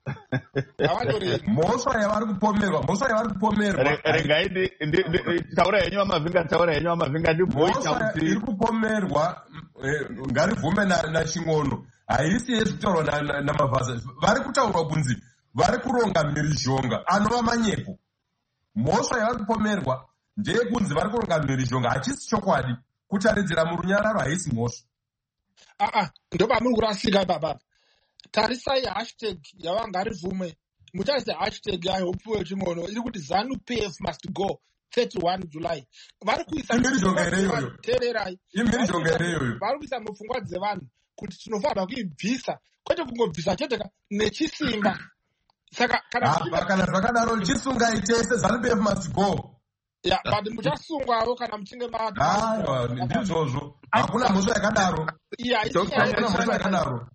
Mhosva yavari kupomerwa mhosva yavari kupomerwa regai taura henyu vamavhinga taura henyu vamavhinga mhosva iri kupomerwa Ngarivhume naChing'ono haisi yezvitaurwa naMavhaza. Vari kutaurwa kunzi vari kuronga mhirizhonga anova manyepo. Mhosva yavari kupomerwa ndeyekunzi vari kuronga mhirizhonga hachisi chokwadi. Kutaridzira murunyararo haisi mhosva. Aa ndoba muri kurasika ibaba. Tarisai hashtag yavangarivhume mutarise hashtag yaHopuwo Ching'ono iri kuti ZANU P F must go thirty one July. Vari kuisa tererai vari kuisa mupfungwa dzevanhu kuti tinofanirwa kuibvisa kwete kungobvisa chete nechisimba. Saka kana zvakadaro chisungai tese ZANU P F must go. Ya but muchasungwawo kana muchinge mati aiwa ndizvozvo hakuna mhosva yakadaro. Hakuna mhosva yakadaro.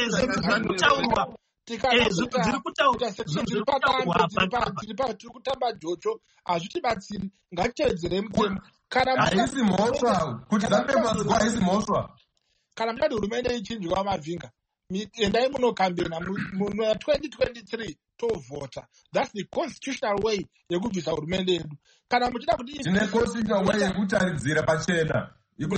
tiri kutamba jocho hazvitibatsiri. Ngatiteedzere mutemo. Haisi mhosva kuti ZANU P F must go haisi mhosva. Kana muchati hurumende ichinjwa Mavhinga endai munokambena muna twenty twenty-three tovhota. That's the constitutional way yekubvisa hurumende yedu. Kana muchida kuti tine constitutional way yekutaridzira pachena.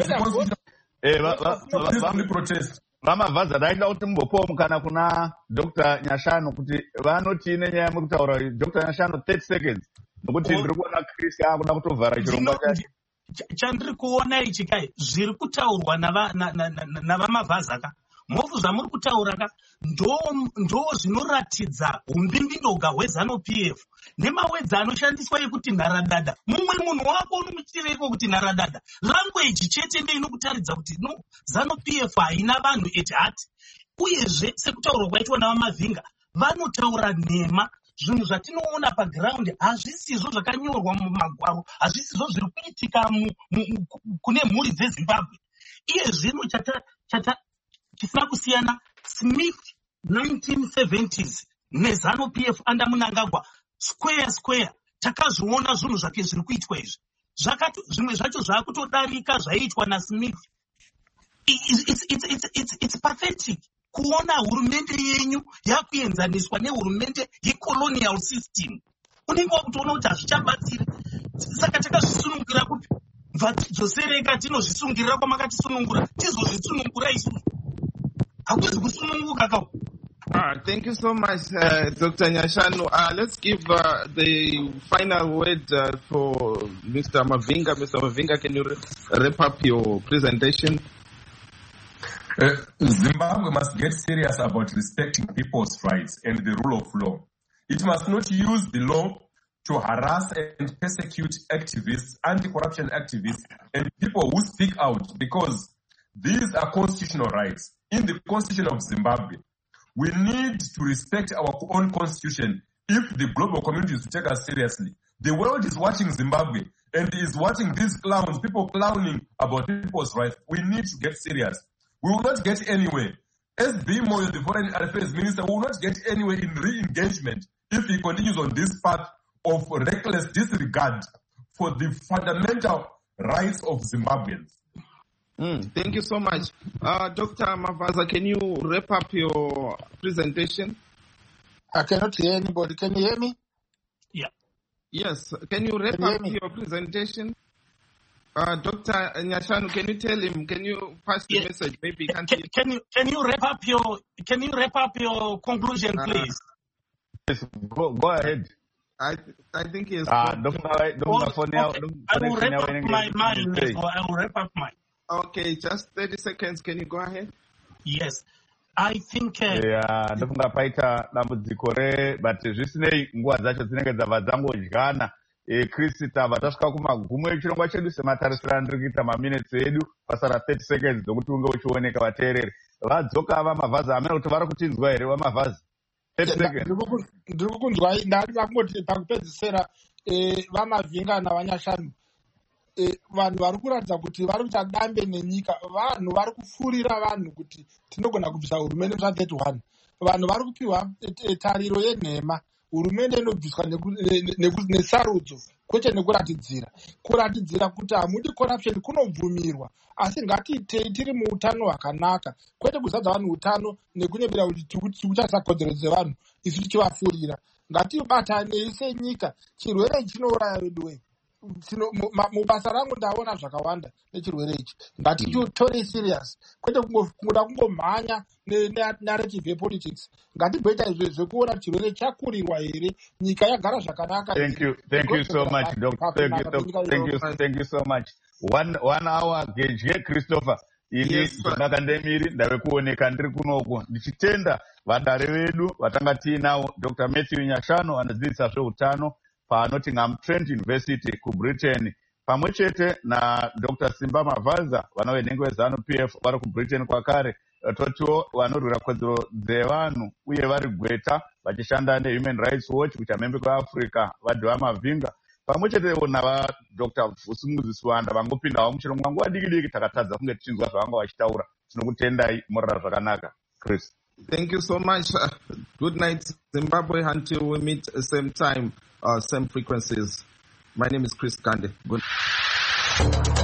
Eh, protest. Vamavhaza daida kuti mumbopawo mukana kuna Doctor Nyashanu kuti vanoti nenyaya mukutaura Doctor Nyashanu thirty seconds. Nokuti ndiri kuona Chris akuda kutovhara chirongwa chake. Chandiri kuona ichi kai zviri kutaurwa navamavhaza ka mofu zvamuri kutaura ka ndo zvinoratidza umbimbidoga hwezano P F nemawedzi anoshandiswa ekuti nharadada. Mumwe munhu wako unomuchitireko kuti nharadada. Language chete ndiyo inokutaridza kuti no zano P F haina vanhu at heart. Uyezve sekutaurwa kwaitwa navamavhinga vanotaura nhema. Zvinhu zvatinoona paground hazvisizvo zvakanyorwa mumagwaro, hazvisizvo zviri kuitika kune mhuri dzeZimbabwe. Iye zvino chisina kusiyana Smith nineteen seventies nezano P F anda Mnangagwa square square takazviona zvinhu zvake zviri kuitwa izvi. Zvakati zvimwe zvacho zvakutodarika zvaitwa naSmith. It's, it's, it's, it's, it's pathetic. Kuona hurumende yenyu yakuenzaniswa nehurumende yecolonial system. Unenge wakutoona kuti hazvichabatsiri. Saka takazvisunungira kuti bvatidzosereka tinozvisungirira kwamakatisunungura tizozvisunungura isusu. Hakuzi kusununguka kau. Ah, thank you so much, uh, Doctor Nyashanu. Uh, let's give uh, the final word uh, for Mister Mavinga. Mister Mavinga, can you wrap up your presentation? Uh, Zimbabwe must get serious about respecting people's rights and the rule of law. It must not use the law to harass and persecute activists, anti-corruption activists, and people who speak out, because these are constitutional rights. In the Constitution of Zimbabwe, we need to respect our own constitution if the global community is to take us seriously. The world is watching Zimbabwe and is watching these clowns, people clowning about people's rights. We need to get serious. We will not get anywhere. S B Moyo, the Foreign Affairs Minister, will not get anywhere in re-engagement if he continues on this path of reckless disregard for the fundamental rights of Zimbabweans. Mm, thank you so much. Uh, Doctor Mavaza, can you wrap up your presentation? I cannot hear anybody. Can you hear me? Yeah. Yes. Can you wrap Can you up hear me? your presentation? Uh, Doctor Nyashanu, can you tell him, can you pass the Yeah. message? Maybe he Can, can't hear. can you can you wrap up your can you wrap up your conclusion, Uh, please? Yes, go, go ahead. I I think he has Ah, got- don't Or- don't phone out. okay, I will wrap up my mine as well. I will wrap up mine. Okay, just thirty seconds. Can you go ahead? Yes, I think. Uh, Yeah, ndofunga paita dambudziko re but zvisinei nguva dzacho dzinenge dzabva dzangodyana. E, Krista vatasvika kumagumo echirongwa chedu sematarisiro andiri kuita maminutes edu pasara thirty seconds dzokuti unge uchioneka vateereri. Vadzoka vamavhazi hamena kuti vari kutinzwa here vamavhazi? thirty seconds. Ndiri kukunzwai. Ndarida kungoti pakupedzisira vamavhinga navanyashanu, vanhu vari kuratidza kuti vari kuita dambe nenyika. Vanhu vari kupfuurira vanhu kuti tinogona kubvisa hurumende musa thirty-one. Vanhu vari kupiwa tariro yenhema. Hurumende inobviswa nesarudzo kwete nekuratidzira. Kuratidzira kuti hamudi corruption kunobvumirwa, asi ngatiitei tiri muutano hwakanaka, kwete kuzadza vanhu utano nekunyepera kuti tikutarisa kodzero dzevanhu isu tichivapfuurira. Ngatibatanei senyika. Chirwere ichi chinouraya vedu wei. Mubasa rangu ndaona zvakawanda nechirwere ichi. Ngatichitorei serious, kwete kungoda kungomhanya nenarrative yepolitics. Ngatiggoita izvo zvekuona kuti chirwere chakurirwa here, nyika yagara zvakanaka. Thank you, thank you so much, Doctor. Thank you, thank you, thank you so much. One one hour Geje Christopher. Ini Yes, sir. ndakandemiri ndave kuoneka ndiri kunoko ndichitenda vadare vedu vatanga tiinawo Doctor Matthew Nyashanu anodzidzisa zveutano paNottingham Trent University kuBritain, pamwe chete naDr Simba Mavaza vanovenhengo vezanu P F vari kuBritain kwakare, totiwo vanorwira kodzero dzevanhu uye vari gweta vachishanda neHuman Rights Watch kuita mhembe kuAfrica vadhiva Mavinga, pamwe chetewo navaDr Vusimuzi Swanda vangopindawo muchirongwa nguva diki diki takatadza kunge tichinzwa zvavanga vachitaura. Tinokutendai morara zvakanaka. Chris. Thank you so much. Uh, good night, Zimbabwe, until we meet uh, same time, uh, same frequencies. My name is Chris Kande. Good.